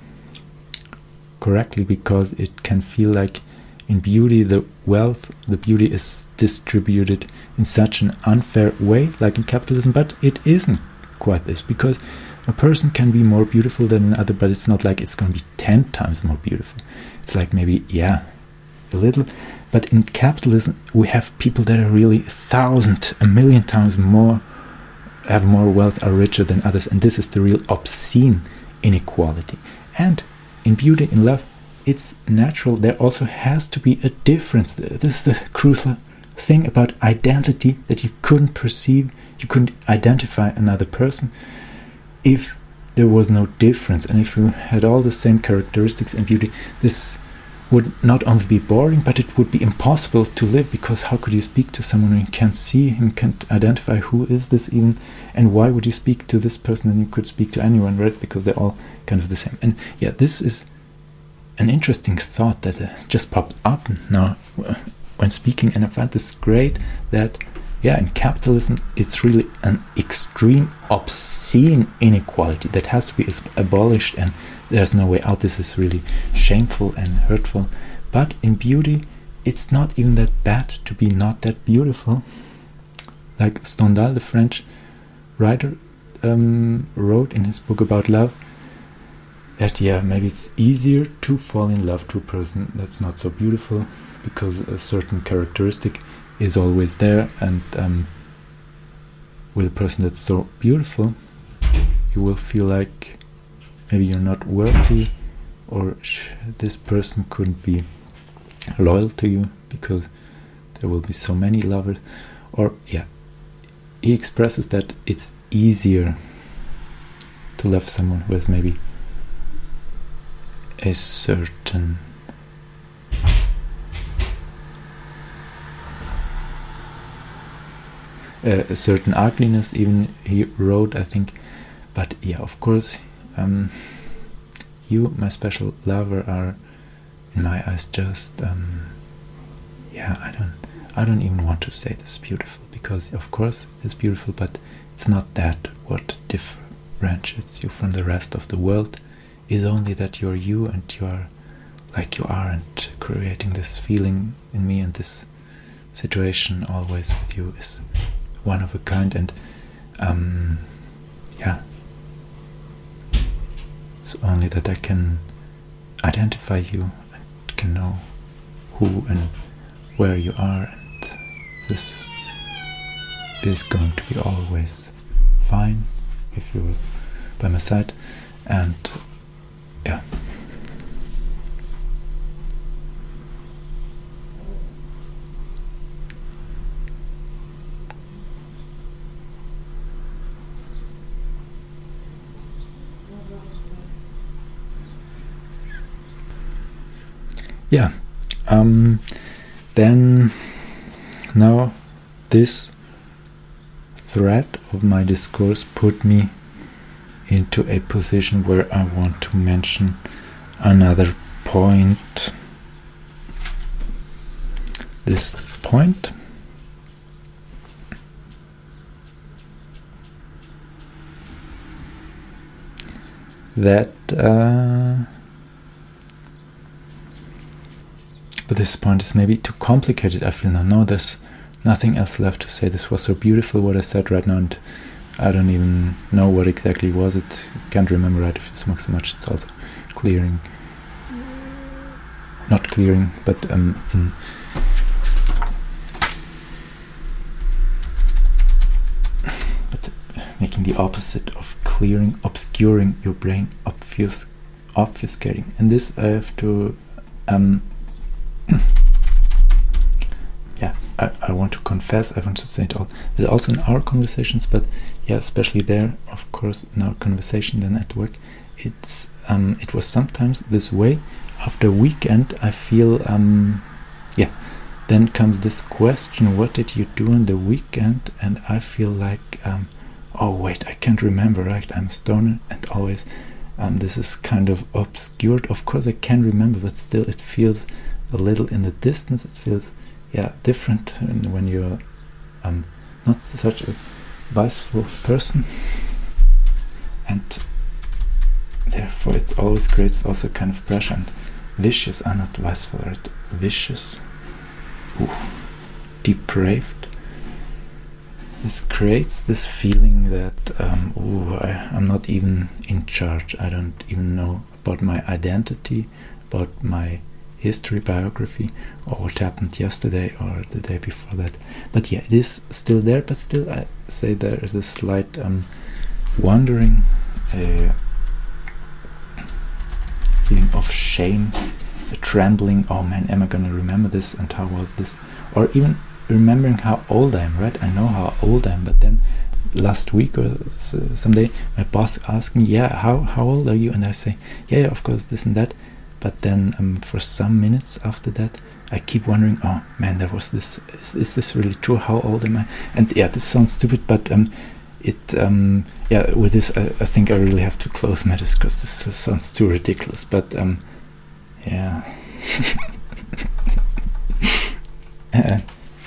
correctly, because it can feel like in beauty the wealth, the beauty is distributed in such an unfair way, like in capitalism, but it isn't quite this, because a person can be more beautiful than another, but it's not like it's going to be ten times more beautiful. It's like maybe, yeah, a little, but in capitalism we have people that are really a thousand, a million times more, have more wealth, are richer than others, and this is the real obscene inequality. And in beauty, in love, it's natural. There also has to be a difference. This is the crucial thing about identity, that you couldn't perceive, you couldn't identify another person if there was no difference. And if you had all the same characteristics in beauty, this would not only be boring, but it would be impossible to live, because how could you speak to someone who you can't see and can't identify who is this even, and why would you speak to this person and you could speak to anyone, right? Because they're all kind of the same. And yeah, this is an interesting thought that uh, just popped up now uh, when speaking, and I find this great, that yeah, in capitalism it's really an extreme, obscene inequality that has to be abolished, and there's no way out. This is really shameful and hurtful. But in beauty, it's not even that bad to be not that beautiful. Like Stendhal, the French writer, um, wrote in his book about love, that yeah, maybe it's easier to fall in love to a person that's not so beautiful, because a certain characteristic is always there, and um, with a person that's so beautiful, you will feel like maybe you're not worthy, or sh this person couldn't be loyal to you because there will be so many lovers. Or yeah, he expresses that it's easier to love someone who has maybe a certain uh, a certain ugliness, even he wrote, I think. But yeah, of course, um, you, my special lover, are in my eyes just um, yeah, I don't I don't even want to say this beautiful, because of course it's beautiful, but it's not that what differentiates you from the rest of the world. Is only that you're you, and you are like you are, and creating this feeling in me, and this situation always with you is one of a kind. And um, yeah, it's only that I can identify you and can know who and where you are, and this is going to be always fine if you're by my side. And yeah, yeah. Um, then now this thread of my discourse put me into a position where I want to mention another point. This point that uh, but this point is maybe too complicated, I feel now. No, there's nothing else left to say. This was so beautiful what I said right now, and I don't even know what exactly was it. I can't remember right if you smoke so much. It's also clearing, not clearing, but um, in but making the opposite of clearing, obscuring your brain, obfus obfuscating. And this I have to um yeah, I, I I want to confess, I want to say it all. But also in our conversations, but yeah, especially there, of course, in our conversation then at work, it's um, it was sometimes this way. After a weekend, I feel um, yeah. Then comes this question: what did you do on the weekend? And I feel like um, oh wait, I can't remember. Right, I'm a stoner, and always um, this is kind of obscured. Of course, I can remember, but still, it feels a little in the distance. It feels yeah different when you're um, not such a viceful person, and therefore it always creates also kind of pressure. And vicious are not viceful, right? Vicious, ooh, depraved. This creates this feeling that um, ooh, I, I'm not even in charge. I don't even know about my identity, about my history, biography, or what happened yesterday or the day before that. But yeah, it is still there, but still I say there is a slight um, wandering, uh, feeling of shame, a trembling, oh man, am I gonna remember this, and how was this? Or even remembering how old I am, right? I know how old I am, but then last week or someday my boss asked me, yeah, how, how old are you? And I say, yeah, yeah, of course, this and that. But then um, for some minutes after that, I keep wondering, oh man, there was this, is, is this really true? How old am I? And yeah, this sounds stupid, but um, it, um, yeah, with this, I, I think I really have to close my discourse. This uh, sounds too ridiculous, but um, yeah. uh,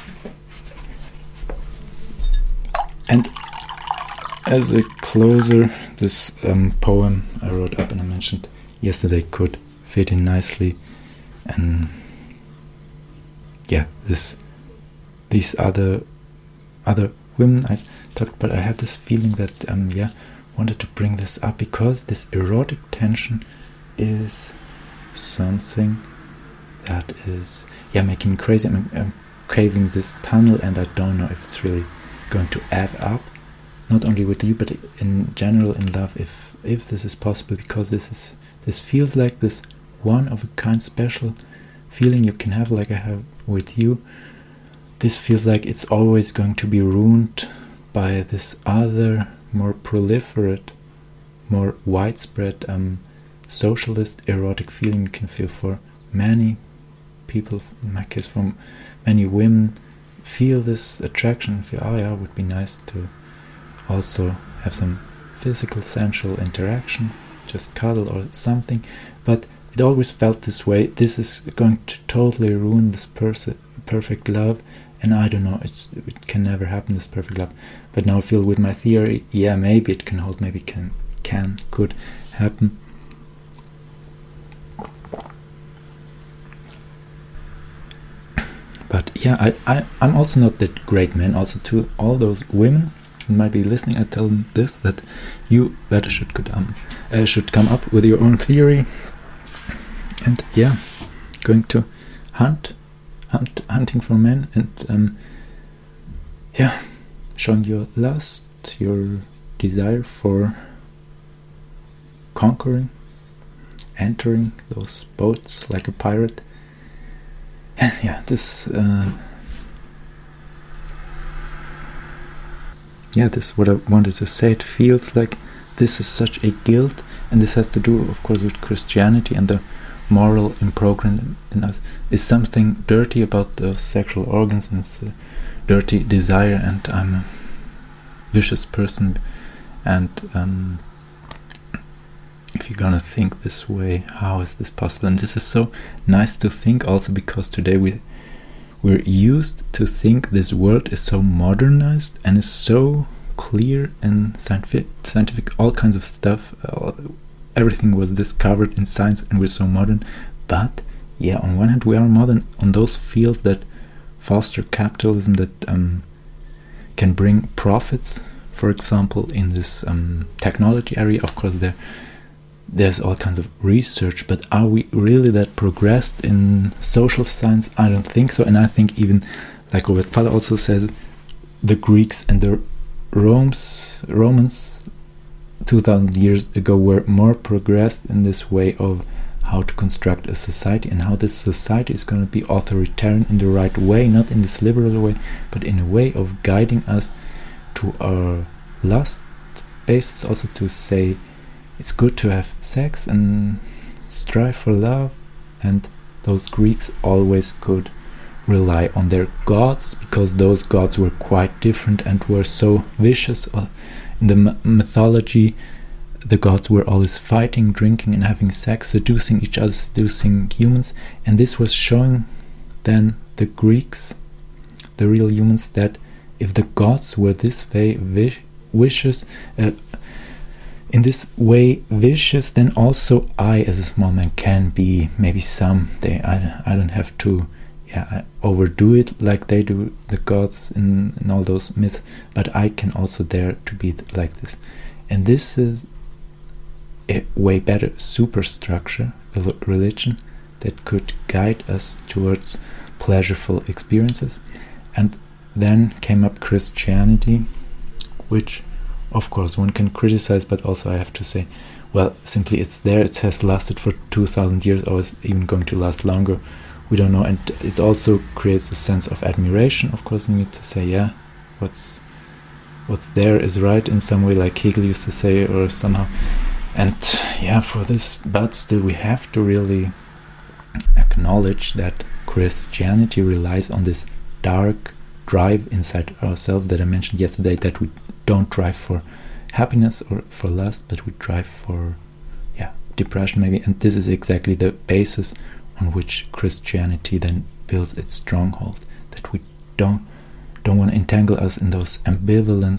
and as a closer, this um, poem I wrote up and I mentioned yesterday could fit in nicely, and yeah, this these other other women I talked about, I had this feeling that um yeah wanted to bring this up because this erotic tension is something that is yeah making me crazy. I'm, I'm craving this tunnel, and I don't know if it's really going to add up, not only with you but in general in love, if if this is possible, because this is this feels like this one of a kind special feeling you can have, like I have with you. This feels like it's always going to be ruined by this other, more proliferate, more widespread um, socialist erotic feeling you can feel for many people, in my case from many women, feel this attraction, feel, oh yeah, it would be nice to also have some physical sensual interaction, just cuddle or something, but it always felt this way. This is going to totally ruin this pers- perfect love, and I don't know, it's, it can never happen, this perfect love. But now I feel with my theory, yeah, maybe it can hold, maybe can, can, could happen. But yeah, I, I, I'm also not that great man. Also to all those women who might be listening, I tell them this, that you better should go down, uh, should come up with your own theory. And yeah, going to hunt, hunt, hunting for men, and um, yeah, showing your lust, your desire for conquering, entering those boats like a pirate. And yeah, this, uh, yeah, this what I wanted to say. It feels like this is such a guilt, and this has to do, of course, with Christianity and the moral improgram in us. Is something dirty about the sexual organs, and it's a dirty desire, and I'm a vicious person, and um, if you're gonna think this way, how is this possible? And this is so nice to think also, because today we we're used to think this world is so modernized and is so clear and scientific, scientific all kinds of stuff. Uh, everything was discovered in science, and we're so modern. But yeah, on one hand we are modern on those fields that foster capitalism, that um, can bring profits. For example, in this um, technology area, of course, there there's all kinds of research, but are we really that progressed in social science? I don't think so. And I think even, like Robert Faller also says, the Greeks and the Romans, Romans two thousand years ago were more progressed in this way of how to construct a society and how this society is going to be authoritarian in the right way, not in this liberal way, but in a way of guiding us to our lust basis, also to say it's good to have sex and strive for love. And those Greeks always could rely on their gods, because those gods were quite different and were so vicious. In the m- mythology, the gods were always fighting, drinking and having sex, seducing each other, seducing humans, and this was showing then the Greeks, the real humans, that if the gods were this way vi- vicious, uh, in this way vicious, then also I as a small man can be maybe someday. I, I don't have to yeah, overdo it like they do, the gods in, in all those myths, but I can also dare to be like this. And this is a way better superstructure of a religion that could guide us towards pleasureful experiences. And then came up Christianity, which of course one can criticize, but also I have to say, well, simply it's there, it has lasted for two thousand years, or is even going to last longer, we don't know. And it also creates a sense of admiration. Of course you need to say, yeah, what's what's there is right in some way, like Hegel used to say, or somehow. And yeah, for this, but still we have to really acknowledge that Christianity relies on this dark drive inside ourselves that I mentioned yesterday, that we don't drive for happiness or for lust, but we drive for yeah depression maybe. And this is exactly the basis on which Christianity then builds its stronghold, that we don't don't want to entangle us in those ambivalent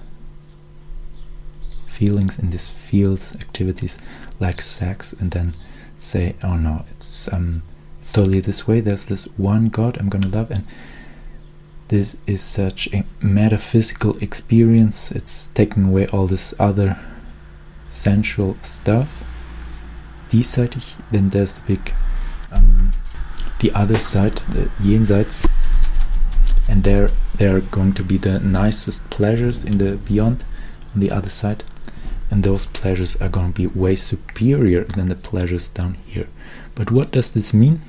feelings, in these fields activities like sex, and then say, oh no, it's um it's totally this way, there's this one God I'm gonna love, and this is such a metaphysical experience, it's taking away all this other sensual stuff. Diesseitig, then there's the big um, the other side, the jenseits, and there there are going to be the nicest pleasures in the beyond on the other side, and those pleasures are going to be way superior than the pleasures down here. But what does this mean?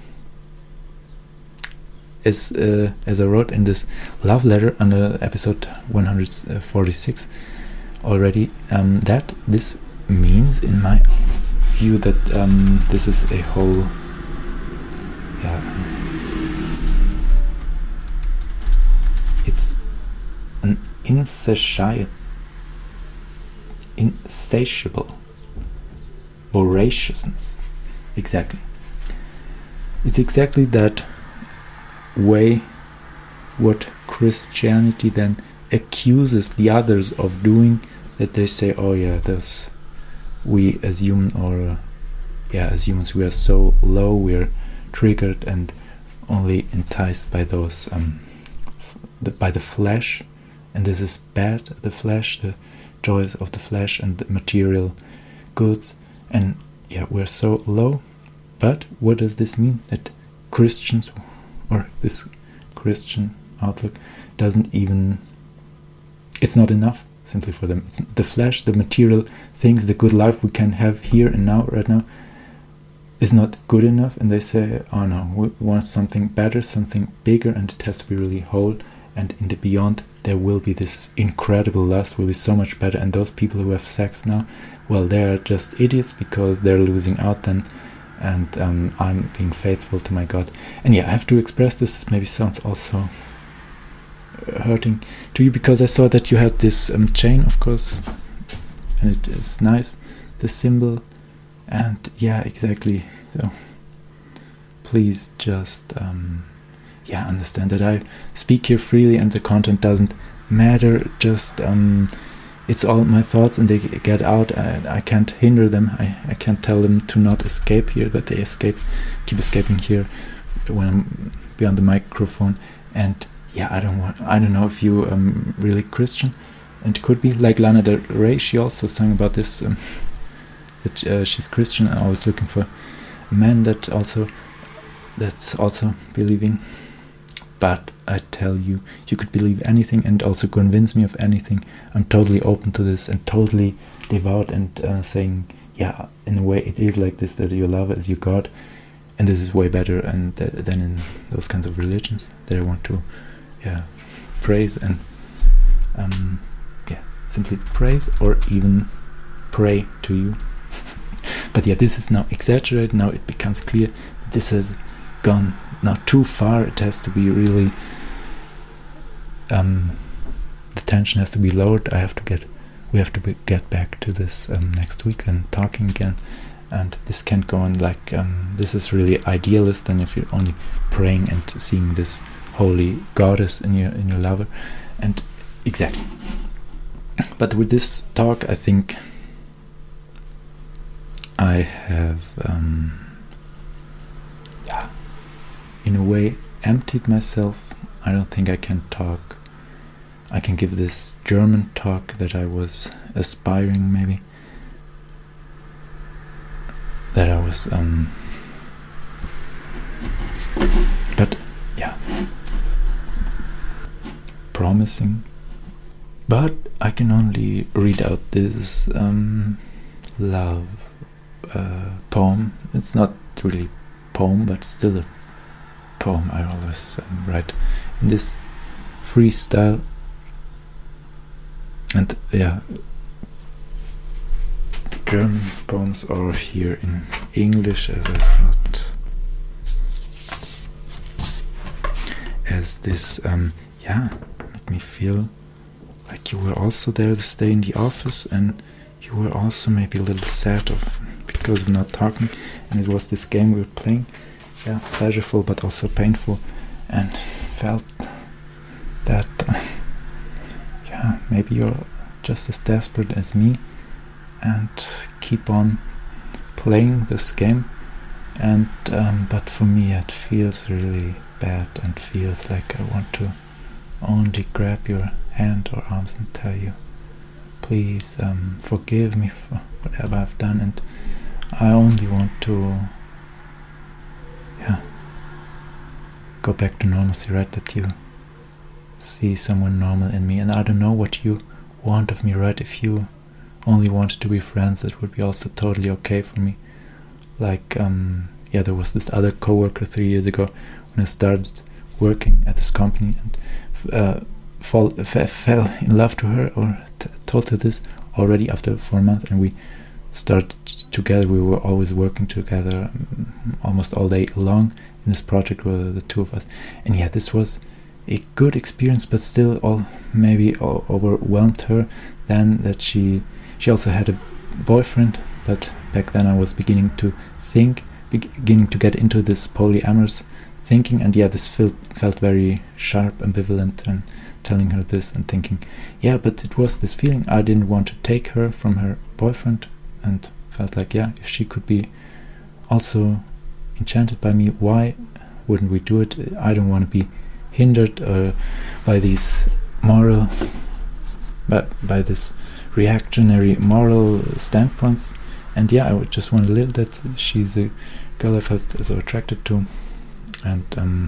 As, uh, as I wrote in this love letter under episode one hundred forty-six already, um, that this means, in my view, that um, this is a whole yeah it's an insatiable insatiable voraciousness. Exactly, it's exactly that way what Christianity then accuses the others of doing, that they say, oh yeah, there's we as human or uh, yeah as humans we are so low, we're triggered and only enticed by those um f- the, by the flesh, and this is bad, the flesh, the joys of the flesh and the material goods, and yeah, we're so low. But what does this mean? That Christians, or this Christian outlook, doesn't even, it's not enough simply for them. It's the flesh, the material things, the good life we can have here and now, right now, is not good enough, and they say, oh no, we want something better, something bigger, and it has to be really whole, and in the beyond there will be this incredible lust, will be so much better. And those people who have sex now, well, they're just idiots because they're losing out then, and um, I'm being faithful to my God. And yeah, I have to express this, this maybe sounds also hurting to you, because I saw that you had this um, chain, of course, and it is nice, the symbol, and yeah, exactly. So please just um, yeah understand that I speak here freely and the content doesn't matter, just um, it's all my thoughts and they get out. I, I can't hinder them, I, I can't tell them to not escape here, but they escape, keep escaping here when I'm beyond the microphone. And yeah, I don't want, I don't know if you um really Christian, and could be like Lana Del Rey, she also sang about this, um, that uh, she's Christian and always looking for a man that also that's also believing. But I tell you, you could believe anything and also convince me of anything. I'm totally open to this and totally devout and uh, saying yeah, in a way it is like this, that your lover is your God, and this is way better and th- than in those kinds of religions that I want to, yeah, praise and um, yeah, simply praise or even pray to you. But yeah, this is now exaggerated. Now it becomes clear that this has gone now too far. It has to be really, um, the tension has to be lowered. I have to get, we have to be, get back to this um, next week and talking again. And this can't go on like, um, this is really idealist, and if you're only praying and seeing this holy goddess in your in your lover. And exactly. But with this talk, I think I have, um, yeah, in a way emptied myself. I don't think I can talk, I can give this German talk that I was aspiring, maybe, that I was, um, but yeah, promising. But I can only read out this um, love uh, poem. It's not really poem, but still a poem. I always um, write in this freestyle. And yeah, German poems are here in English, as I thought, as this, um, yeah, made me feel like you were also there to stay in the office, and you were also maybe a little sad of because of not talking, and it was this game we were playing, yeah, pleasureful but also painful, and felt that, uh, yeah, maybe you're just as desperate as me, and keep on playing this game, and um, but for me it feels really bad, and feels like I want to only grab your hand or arms and tell you, please um, forgive me for whatever I've done, and I only want to, yeah, go back to normalcy, right? That you see someone normal in me, and I don't know what you want of me, right? If you only wanted to be friends, that would be also totally okay for me. Like, um, yeah, there was this other coworker three years ago when I started working at this company, and uh, fall, f- fell in love to her, or t- told her this already after four months, and we started together. We were always working together um, almost all day long in this project, were the two of us. And yeah, this was a good experience, but still all maybe all overwhelmed her then that she she also had a boyfriend, but back then I was beginning to think, beginning to get into this polyamorous thinking, and yeah, this felt felt very sharp, ambivalent, and telling her this and thinking, yeah, but it was this feeling I didn't want to take her from her boyfriend, and felt like, yeah, if she could be also enchanted by me, why wouldn't we do it? I don't want to be hindered uh, by these moral, by, by this reactionary moral standpoints, and yeah, I would just want to live that she's a girl I felt so attracted to, and um,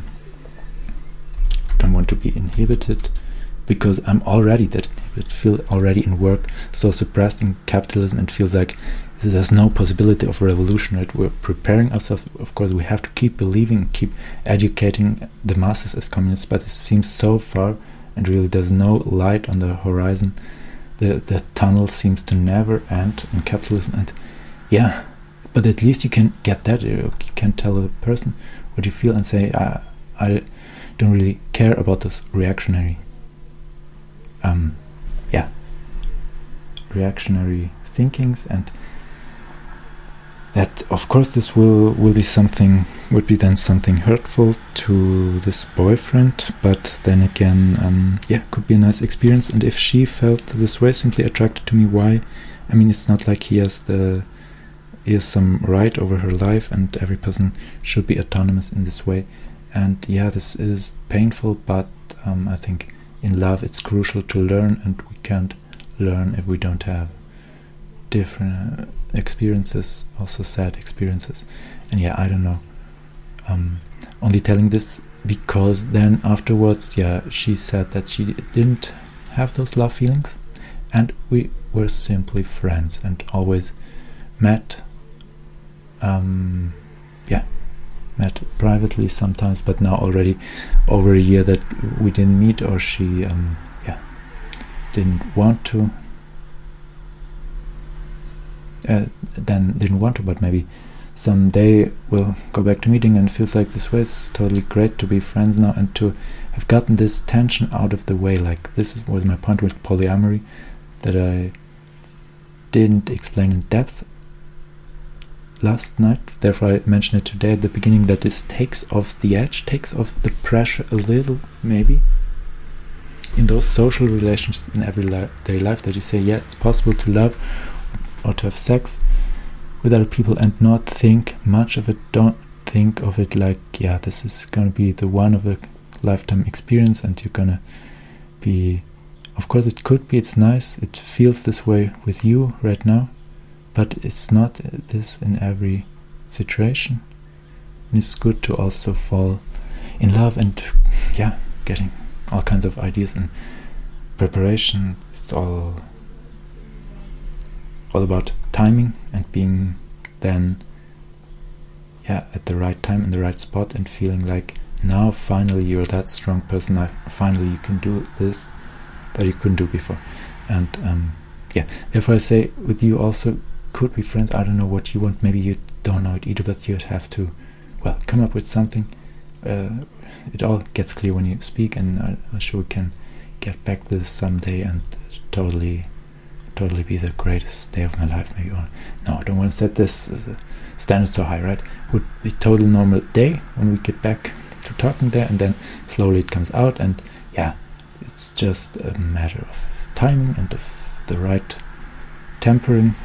don't want to be inhibited, because I'm already that inhibited, feel already in work so suppressed in capitalism, and feels like there's no possibility of revolution, right? We're preparing ourselves, of course we have to keep believing, keep educating the masses as communists, but it seems so far, and really there's no light on the horizon. The, the tunnel seems to never end in capitalism, and yeah, but at least you can get that, you can tell a person what you feel and say, I, I don't really care about this reactionary um, yeah, reactionary thinkings, and that of course this will will be something, would be then something hurtful to this boyfriend, but then again, um, yeah, could be a nice experience. And if she felt this way, simply attracted to me, why? I mean, it's not like he has the he has some right over her life, and every person should be autonomous in this way. And yeah, this is painful, but um, I think in love it's crucial to learn, and we can't learn if we don't have different uh, experiences, also sad experiences. And yeah, I don't know, um, only telling this because then afterwards, yeah, she said that she didn't have those love feelings, and we were simply friends, and always met, um, yeah, met privately sometimes, but now already over a year that we didn't meet, or she, um, yeah, didn't want to. Uh, then didn't want to, but maybe someday we'll go back to meeting, and it feels like this way. It's totally great to be friends now and to have gotten this tension out of the way. Like, this is, was my point with polyamory, that I didn't explain in depth last night, therefore I mentioned it today at the beginning, that this takes off the edge, takes off the pressure a little, maybe, in those social relations in everyday life, that you say, yeah, it's possible to love or to have sex with other people and not think much of it. Don't think of it like, yeah, this is gonna be the one of a lifetime experience, and you're gonna be, of course it could be, it's nice, it feels this way with you right now, but it's not this in every situation. And it's good to also fall in love and, yeah, getting all kinds of ideas and preparation. It's all all about timing and being then, yeah, at the right time in the right spot, and feeling like now finally you're that strong person, now finally you can do this that you couldn't do before. And um, yeah, therefore I say with you also could be friends. I don't know what you want, maybe you don't know it either, but you'd have to, well, come up with something. Uh, it all gets clear when you speak, and I, I'm sure we can get back to this someday and totally totally be the greatest day of my life, maybe. Or, no, I don't want to set this uh, standard so high, right? Would be total normal day when we get back to talking there, and then slowly it comes out, and yeah, it's just a matter of timing and of the right tempering.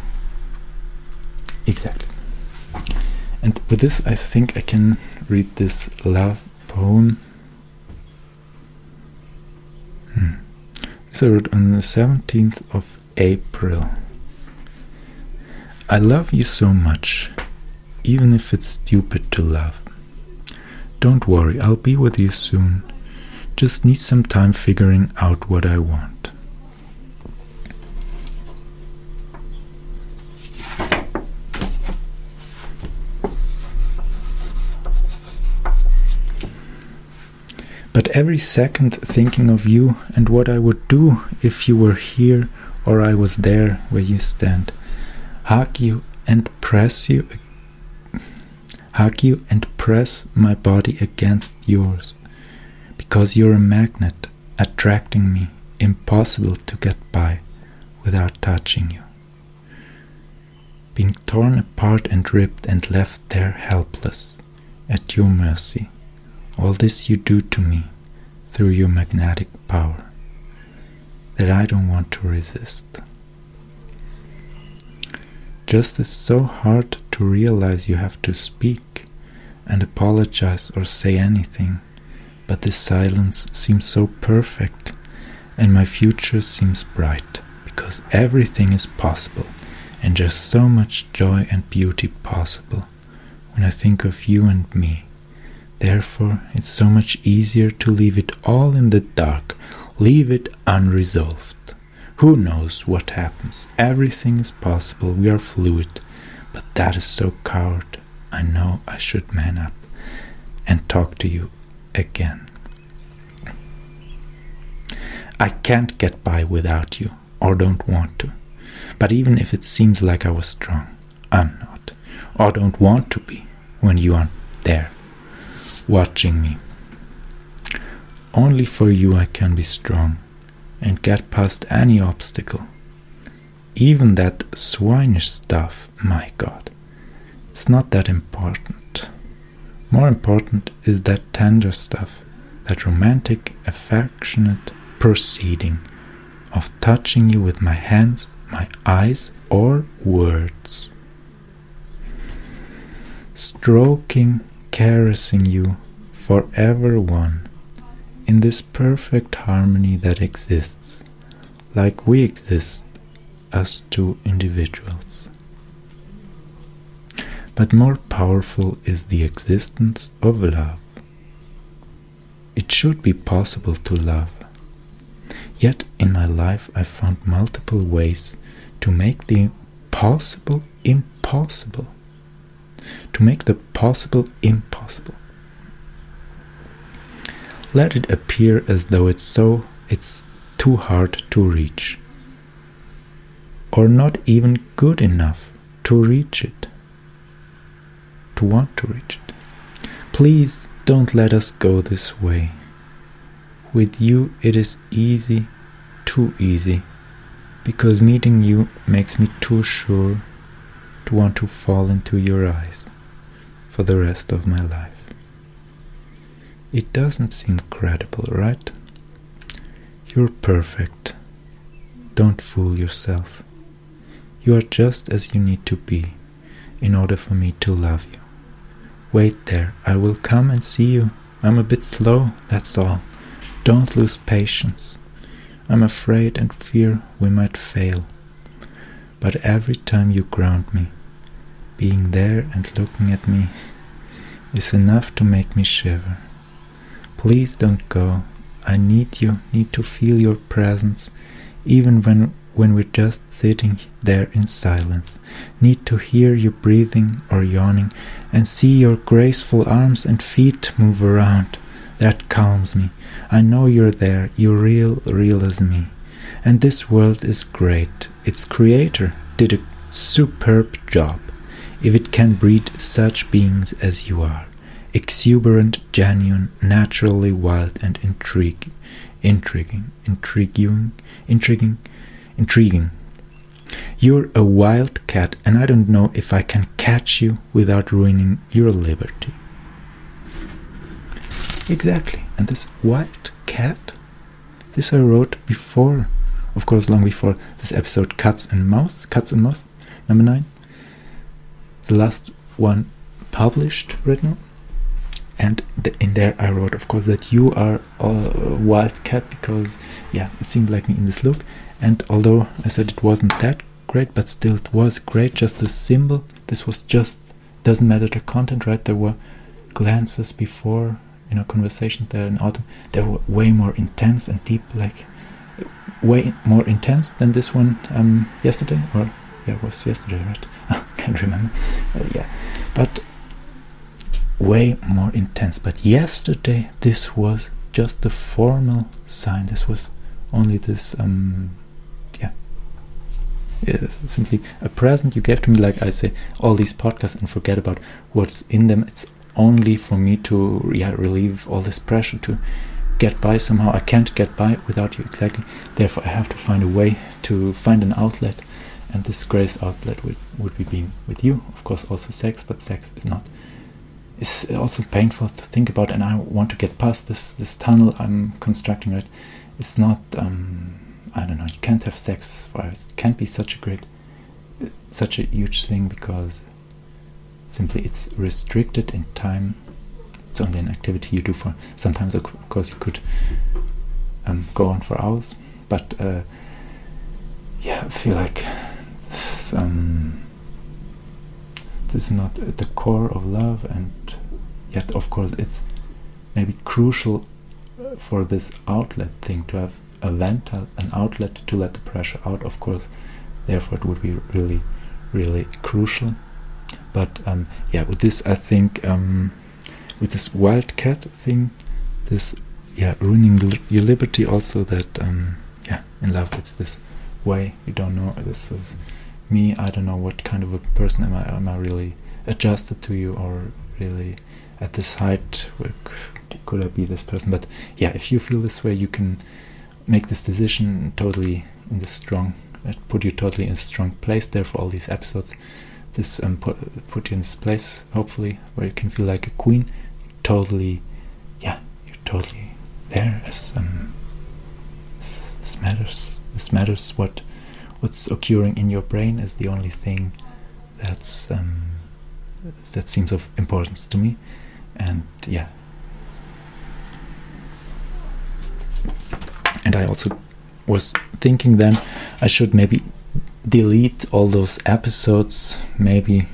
Exactly. And with this, I think I can read this love poem. Hmm. This I wrote on the seventeenth of April. I love you so much, even if it's stupid to love. Don't worry, I'll be with you soon. Just need some time figuring out what I want. But every second thinking of you and what I would do if you were here or I was there where you stand. Hug you and press you, hug you and press my body against yours, because you're a magnet attracting me, impossible to get by without touching you. Being torn apart and ripped and left there helpless, at your mercy. All this you do to me through your magnetic power that I don't want to resist. Just is so hard to realize you have to speak and apologize or say anything, but this silence seems so perfect, and my future seems bright, because everything is possible, and there's so much joy and beauty possible when I think of you and me. Therefore, it's so much easier to leave it all in the dark, leave it unresolved. Who knows what happens? Everything is possible, we are fluid, but that is so coward. I know I should man up and talk to you again. I can't get by without you, or don't want to. But even if it seems like I was strong, I'm not, or don't want to be when you aren't there, watching me. Only for you I can be strong and get past any obstacle. Even that swinish stuff, my God, it's not that important. More important is that tender stuff, that romantic, affectionate proceeding of touching you with my hands, my eyes, or words. Stroking, caressing you, forever one, in this perfect harmony that exists, like we exist as two individuals. But more powerful is the existence of love. It should be possible to love. Yet in my life I found multiple ways to make the possible impossible. To make the possible impossible. Let it appear as though it's so it's too hard to reach, or not even good enough to reach it, to want to reach it. Please don't let us go this way. With you it is easy, too easy, because meeting you makes me too sure to want to fall into your eyes for the rest of my life. It doesn't seem credible, right? You're perfect. Don't fool yourself. You are just as you need to be in order for me to love you. Wait there, I will come and see you. I'm a bit slow, that's all. Don't lose patience. I'm afraid and fear we might fail. But every time you ground me, being there and looking at me is enough to make me shiver. Please don't go. I need you, need to feel your presence, even when when we're just sitting there in silence. Need to hear you breathing or yawning, and see your graceful arms and feet move around. That calms me. I know you're there, you're real, real as me. And this world is great. Its creator did a superb job, if it can breed such beings as you are. Exuberant, genuine, naturally wild and intriguing, intriguing, intriguing, intriguing, intriguing. You're a wild cat, and I don't know if I can catch you without ruining your liberty. Exactly, and this wild cat, this I wrote before, of course, long before this episode, Cats and Mouse, Cats and Mouse, number nine. The last one published, written. And th in there I wrote, of course, that you are a wild cat, because, yeah, it seemed like me in this look. And although I said it wasn't that great, but still it was great, just the symbol. This was just, doesn't matter the content, right? There were glances before, you know, conversations there in autumn. They were way more intense and deep, like, way more intense than this one um, yesterday. Or, yeah, it was yesterday, right? I can't remember. Uh, yeah, but way more intense. But yesterday this was just the formal sign. This was only this um yeah, yeah simply a present you gave to me, like I say all these podcasts and forget about what's in them. It's only for me to yeah relieve all this pressure to get by somehow. I can't get by without you, exactly. Therefore I have to find a way to find an outlet, and this greatest outlet would, would be being with you. Of course also sex, but sex is not It's also painful to think about, and I want to get past this this tunnel I'm constructing. Right, it's not. Um, I don't know. You can't have sex forever. It can't be such a great, such a huge thing, because simply it's restricted in time. It's only an activity you do for. Sometimes, of course, you could um, go on for hours, but uh, yeah, I feel like this. Um, This is not at the core of love, and yet, of course, it's maybe crucial for this outlet thing to have a vent, an outlet to let the pressure out. Of course, therefore, it would be really, really crucial. But um, yeah, with this, I think um, with this wildcat thing, this yeah ruining li- your liberty. Also, that um, yeah, in love, it's this way you don't know. This is. Me, I don't know what kind of a person am I. Am I really adjusted to you, or really at this height? Could I be this person? But yeah, if you feel this way, you can make this decision totally in this strong, uh, put you totally in a strong place. Therefore, all these episodes, this um, put, put you in this place, hopefully, where you can feel like a queen. Totally, yeah, you're totally there. As um, this, this matters. This matters. What. What's occurring in your brain is the only thing that's um, that seems of importance to me, and yeah. And I also was thinking then I should maybe delete all those episodes, maybe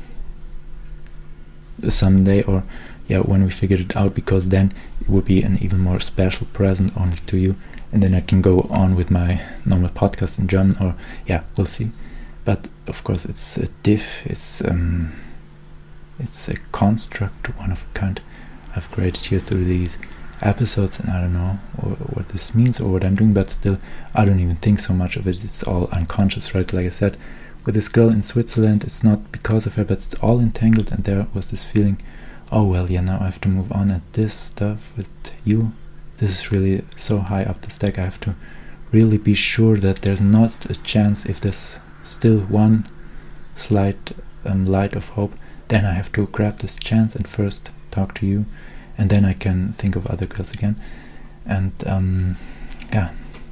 someday, or yeah, when we figured it out, because then it would be an even more special present only to you. And then I can go on with my normal podcast in German, or yeah, we'll see. but of course it's a diff, it's um, it's a construct, one of a kind I've created here through these episodes, and I don't know or, what this means or what I'm doing, but still I don't even think so much of it. It's all unconscious, right? Like I said, with this girl in Switzerland, it's not because of her, but it's all entangled, and there was this feeling, oh well, yeah, now I have to move on, and this stuff with you, this is really so high up the stack. I have to really be sure that there's not a chance. If there's still one slight um, light of hope, then I have to grab this chance and first talk to you, and then I can think of other girls again. And um, yeah,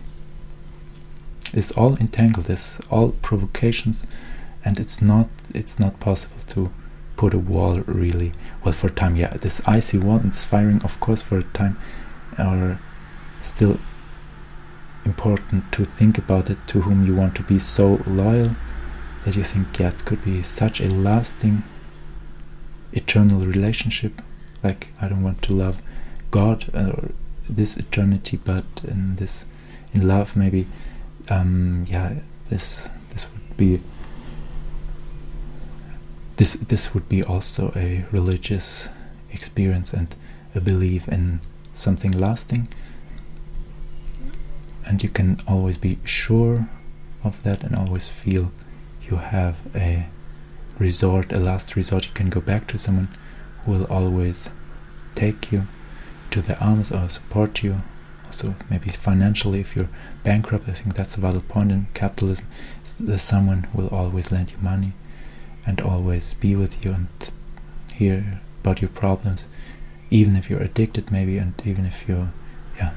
it's all entangled, it's all provocations, and it's not it's not possible to put a wall really. Well, for a time, yeah, this icy wall, it's firing, of course, for a time, are still important to think about it, to whom you want to be so loyal that you think, yeah, it could be such a lasting eternal relationship. Like, I don't want to love God or this eternity, but in this in love maybe um yeah this this would be this this would be also a religious experience and a belief in something lasting, and you can always be sure of that and always feel you have a resort, a last resort. You can go back to someone who will always take you to their arms or support you. Also maybe financially, if you're bankrupt, I think that's a vital point in capitalism. There's someone who will always lend you money and always be with you and hear about your problems, even if you're addicted maybe, and even if you yeah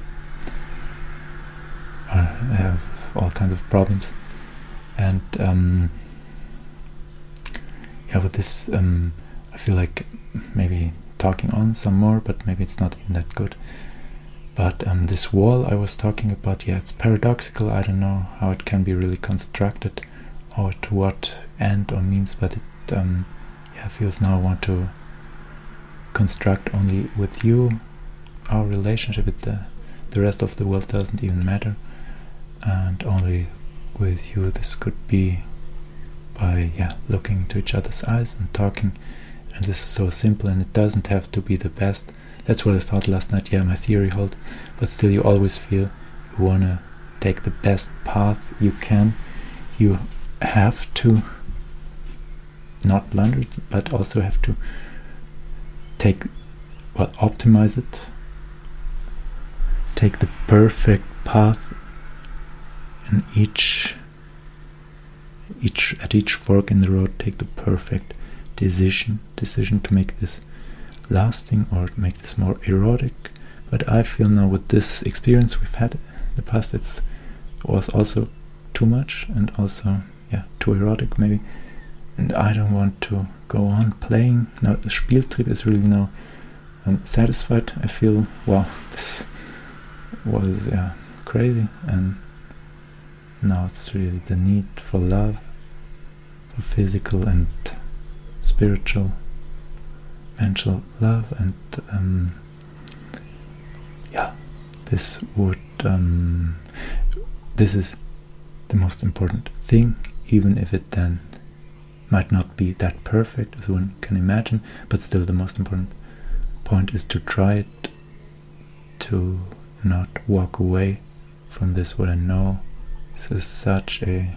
are, have all kinds of problems. And um, yeah, with this um, I feel like maybe talking on some more, but maybe it's not even that good. But um, this wall I was talking about, yeah, it's paradoxical. I don't know how it can be really constructed or to what end or means, but it um, yeah, feels now I want to construct only with you our relationship. With the, the rest of the world doesn't even matter, and only with you this could be by yeah looking into each other's eyes and talking. And this is so simple, and it doesn't have to be the best. That's what I thought last night. Yeah, my theory holds, but still you always feel you want to take the best path you can. You have to not blunder, but also have to take, well, optimize it. Take the perfect path in each, each at each fork in the road. Take the perfect decision, decision to make this lasting or make this more erotic. But I feel now with this experience we've had in the past, it's was also too much and also yeah too erotic maybe, and I don't want to go on playing. Now the Spieltrieb is really now um, satisfied. I feel, wow, this was yeah crazy, and now it's really the need for love, for physical and spiritual, mental love, and um, yeah, this would um, this is the most important thing, even if it then might not be that perfect as one can imagine, but still the most important point is to try it, to not walk away from this. What I know, this is such a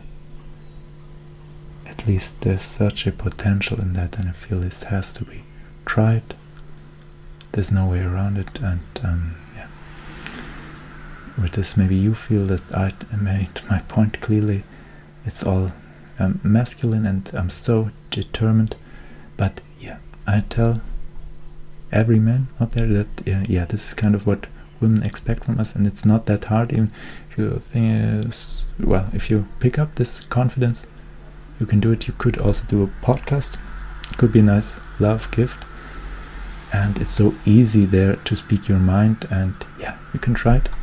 at least there's such a potential in that, and I feel this has to be tried. There's no way around it. And um, yeah, with this maybe you feel that I made my point clearly. It's all um, masculine, and I'm so determined, but yeah, I tell every man out there that yeah, yeah this is kind of what women expect from us, and it's not that hard. Even if you think is, well, if you pick up this confidence, you can do it. You could also do a podcast. It could be a nice love gift, and it's so easy there to speak your mind, and yeah, you can try it.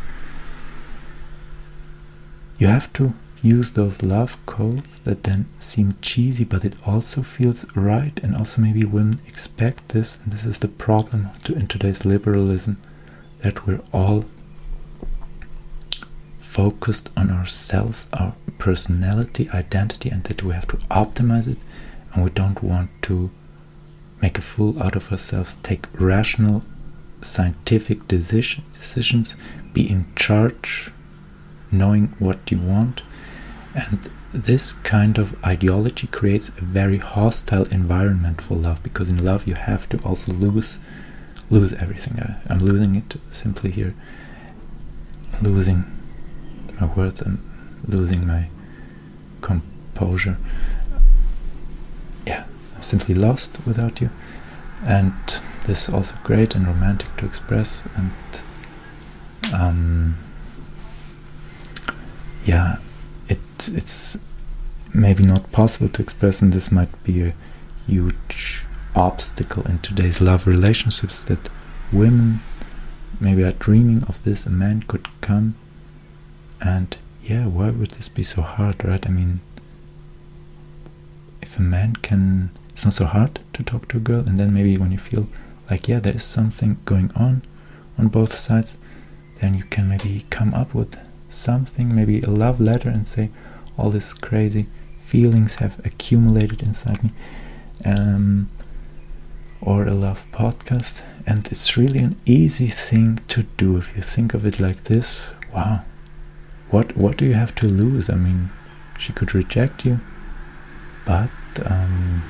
You have to use those love codes that then seem cheesy, but it also feels right, and also maybe women expect this, and this is the problem to, in today's liberalism, that we're all focused on ourselves, our personality, identity, and that we have to optimize it, and we don't want to make a fool out of ourselves, take rational, scientific decision, decisions, be in charge, knowing what you want. And this kind of ideology creates a very hostile environment for love, because in love you have to also lose lose everything. I, I'm losing it simply here, losing my words and losing my composure. Yeah, I'm simply lost without you, and this is also great and romantic to express. And um, yeah, it it's maybe not possible to express, and this might be a huge obstacle in today's love relationships, that women maybe are dreaming of this. A man could come, and yeah, why would this be so hard, right? I mean, if a man can, it's not so hard to talk to a girl, and then maybe when you feel like, yeah, there is something going on on both sides, then you can maybe come up with something, maybe a love letter, and say, all these crazy feelings have accumulated inside me, um, or a love podcast. And it's really an easy thing to do if you think of it like this. Wow, what what do you have to lose? I mean, she could reject you, but um,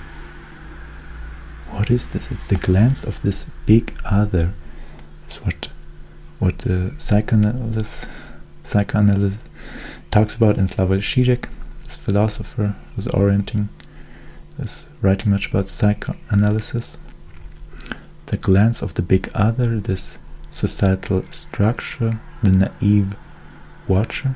what is this? It's the glance of this big other. It's what what the psychoanalyst psychoanalyst talks about in Slavoj Žižek, this philosopher who's orienting, is writing much about psychoanalysis. The glance of the big other, this societal structure, the naive watcher,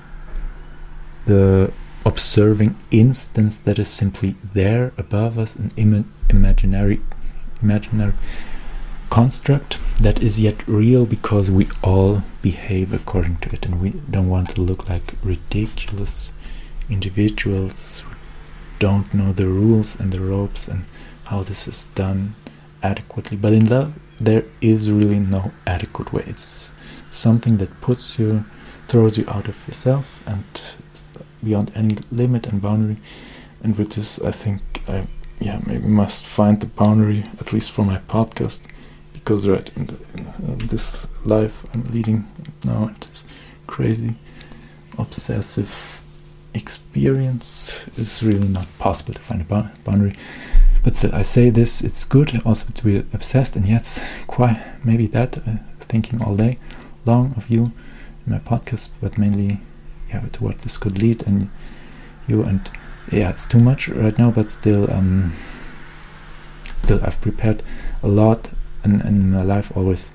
the observing instance that is simply there above us, an Im- imaginary imaginary construct that is yet real because we all behave according to it, and we don't want to look like ridiculous individuals who don't know the rules and the ropes and how this is done adequately. But in love there is really no adequate way. It's something that puts you, throws you out of yourself, and it's beyond any limit and boundary. And with this, I think I yeah maybe must find the boundary, at least for my podcast, because right in, the, in, in this life I'm leading now, in this crazy obsessive experience, it's really not possible to find a ba- boundary. But still, I say this, it's good also to be obsessed, and yet quite maybe that uh, thinking all day long of you in my podcast, but mainly yeah to what this could lead, and you, and yeah, it's too much right now, but still um still I've prepared a lot, and in my life always,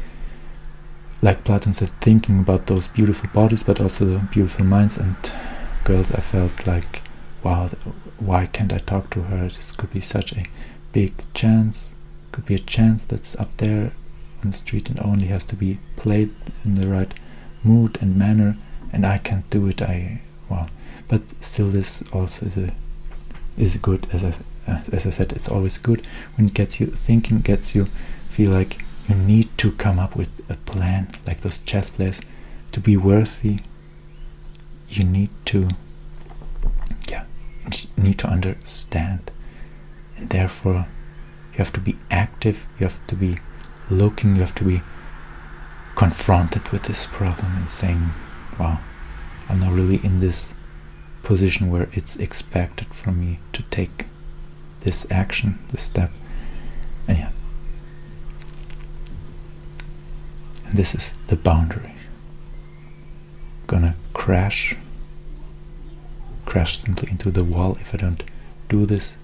like Platon said, thinking about those beautiful bodies but also the beautiful minds and girls. I felt like, wow, why can't I talk to her? This could be such a big chance, could be a chance that's up there on the street and only has to be played in the right mood and manner, and I can't do it. I wow, but still, this also is a is good. As I uh, as I said, it's always good when it gets you thinking, gets you feel like you need to come up with a plan, like those chess players. To be worthy, you need to yeah need to understand, and therefore you have to be active, you have to be looking, you have to be confronted with this problem and saying, wow, I'm not really in this position where it's expected from me to take this action, this step. And yeah, and this is the boundary. Gonna crash crash simply into the wall if I don't do this.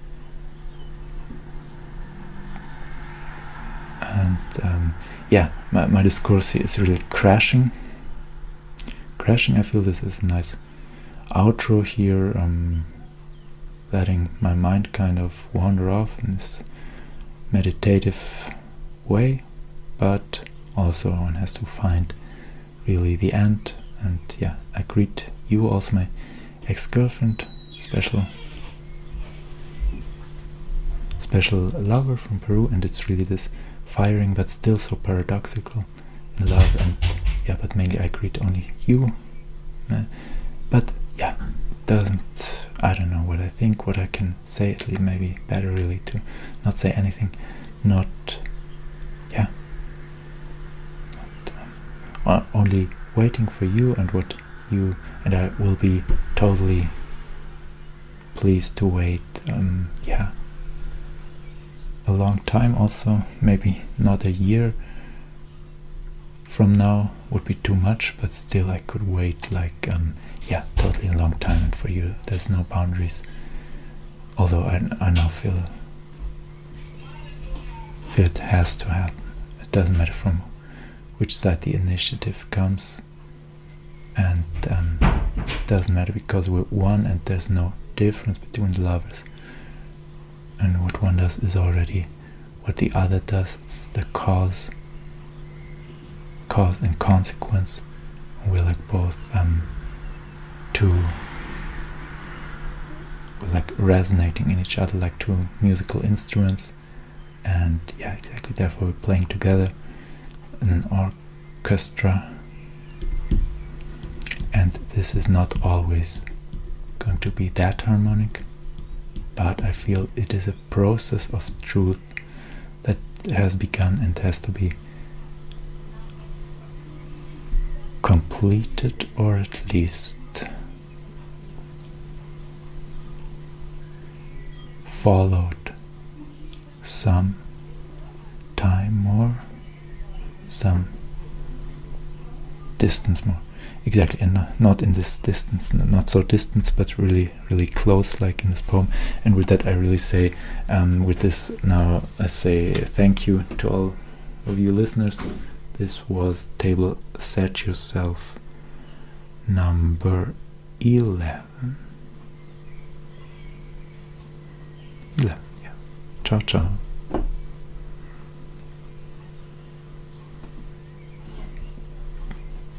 And um, yeah, my, my discourse is really crashing crashing. I feel this is a nice outro here, um, letting my mind kind of wander off in this meditative way, but also one has to find really the end. And yeah, I greet you also, my ex-girlfriend, special special lover from Peru, and it's really this firing but still so paradoxical in love. And yeah, but mainly I greet only you, Uh, but yeah, it doesn't, I don't know what I think, what I can say, at least maybe better really to not say anything, not, yeah, not, uh, only waiting for you and what you, and I will be totally pleased to wait, um, yeah, a long time also, maybe not a year from now would be too much, but still I could wait like, um, yeah, totally a long time, and for you there's no boundaries, although I, I now feel, feel it has to happen. It doesn't matter from which side the initiative comes, and um, it doesn't matter because we're one and there's no difference between the lovers, and what one does is already what the other does. It's the cause cause and consequence. We're like both um, two, we're like resonating in each other like two musical instruments, and yeah, exactly, therefore we're playing together in an orchestra, and this is not always going to be that harmonic, but I feel it is a process of truth that has begun and has to be completed, or at least followed some time more, some distance more. Exactly, and not, not in this distance, not so distant, but really, really close, like in this poem. And with that, I really say, um, with this now, I say thank you to all of you listeners. This was Table Set Yourself number eleven. eleven, yeah. Ciao, ciao.